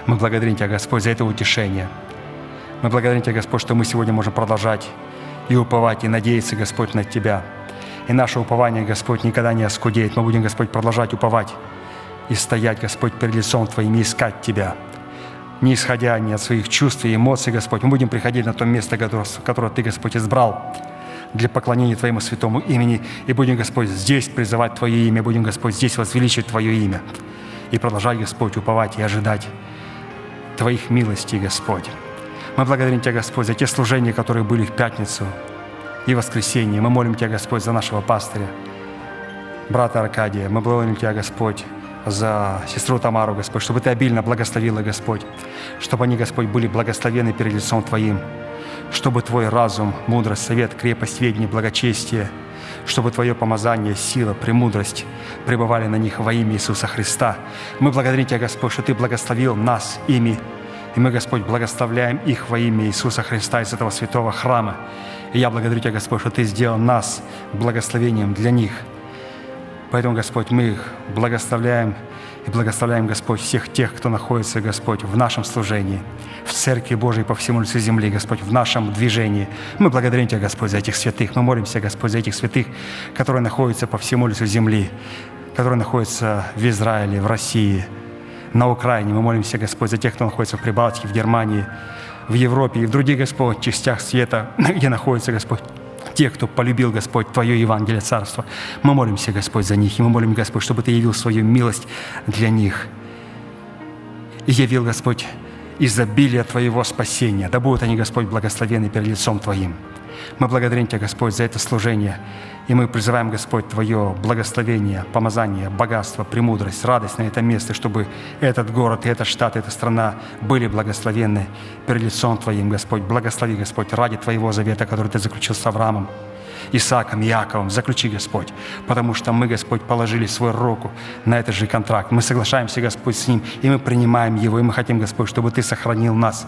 Мы благодарим Тебя, Господь, за это утешение. Мы благодарим Тебя, Господь, что мы сегодня можем продолжать и уповать, и надеяться, Господь, на Тебя. И наше упование, Господь, никогда не оскудеет. Мы будем, Господь, продолжать уповать и стоять, Господь, перед лицом Твоим и искать Тебя, не исходя ни от своих чувств и эмоций, Господь. Мы будем приходить на то место, которое Ты, Господь, избрал для поклонения Твоему святому имени. И будем, Господь, здесь призывать Твое имя, будем, Господь, здесь возвеличивать Твое имя. И продолжать, Господь, уповать и ожидать Твоих милостей, Господь. Мы благодарим Тебя, Господь, за те служения, которые были в пятницу и воскресенье. Мы молим Тебя, Господь, за нашего пастыря, брата Аркадия. Мы благодарим Тебя, Господь, за сестру Тамару, Господь, чтобы Ты обильно благословила, Господь, чтобы они, Господь, были благословены перед лицом Твоим, чтобы Твой разум, мудрость, совет, крепость, ведение, благочестие, чтобы Твое помазание, сила, премудрость пребывали на них во имя Иисуса Христа. Мы благодарим Тебя, Господь, что Ты благословил нас ими, и мы, Господь, благословляем их во имя Иисуса Христа из этого святого храма. И я благодарю Тебя, Господь, что Ты сделал нас благословением для них. Поэтому, Господь, мы их благословляем и благословляем, Господь, всех тех, кто находится, Господь, в нашем служении, в Церкви Божией по всему лицу земли, Господь, в нашем движении. Мы благодарим Тебя, Господь, за этих святых. Мы молимся, Господь, за этих святых, которые находятся по всему лицу земли, которые находятся в Израиле, в России, на Украине. Мы молимся, Господь, за тех, кто находится в Прибалтике, в Германии, в Европе и в других, Господь, частях света, где находится, Господь, тех, кто полюбил, Господь, Твое Евангелие Царства. Мы молимся, Господь, за них, и мы молим, Господь, чтобы Ты явил свою милость для них. И явил, Господь, изобилие Твоего спасения. Да будут они, Господь, благословены перед лицом Твоим. Мы благодарим Тебя, Господь, за это служение, и мы призываем, Господь, Твое благословение, помазание, богатство, премудрость, радость на это место, чтобы этот город, и этот штат, и эта страна были благословенны перед лицом Твоим, Господь. Благослови, Господь, ради Твоего завета, который Ты заключил с Авраамом, Исааком, Иаковом. Заключи, Господь, потому что мы, Господь, положили свою руку на этот же контракт. Мы соглашаемся, Господь, с ним, и мы принимаем его, и мы хотим, Господь, чтобы Ты сохранил нас,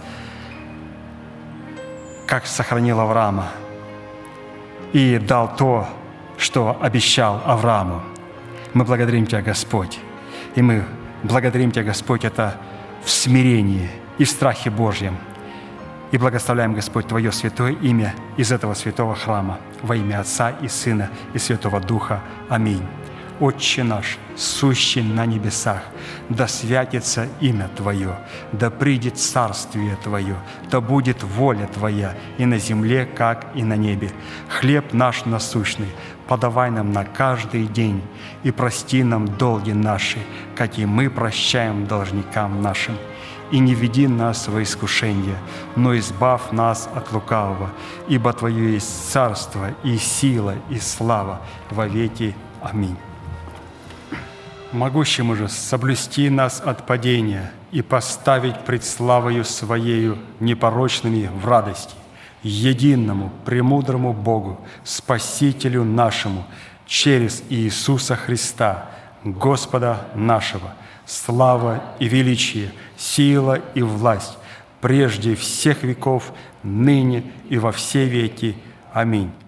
как сохранил Авраама, и дал то, что обещал Аврааму. Мы благодарим Тебя, Господь, и мы благодарим Тебя, Господь, это в смирении и в страхе Божьем, и благословляем, Господь, Твое святое имя из этого святого храма во имя Отца и Сына и Святого Духа. Аминь. Отче наш, сущий на небесах, да святится имя Твое, да придет царствие Твое, да будет воля Твоя и на земле, как и на небе. Хлеб наш насущный подавай нам на каждый день, и прости нам долги наши, как и мы прощаем должникам нашим. И не веди нас во искушение, но избавь нас от лукавого, ибо Твое есть царство и сила и слава во веки. Аминь. Могущему же соблюсти нас от падения и поставить пред славою Своею непорочными в радости, единому, премудрому Богу, Спасителю нашему, через Иисуса Христа, Господа нашего, слава и величие, сила и власть, прежде всех веков, ныне и во все веки. Аминь.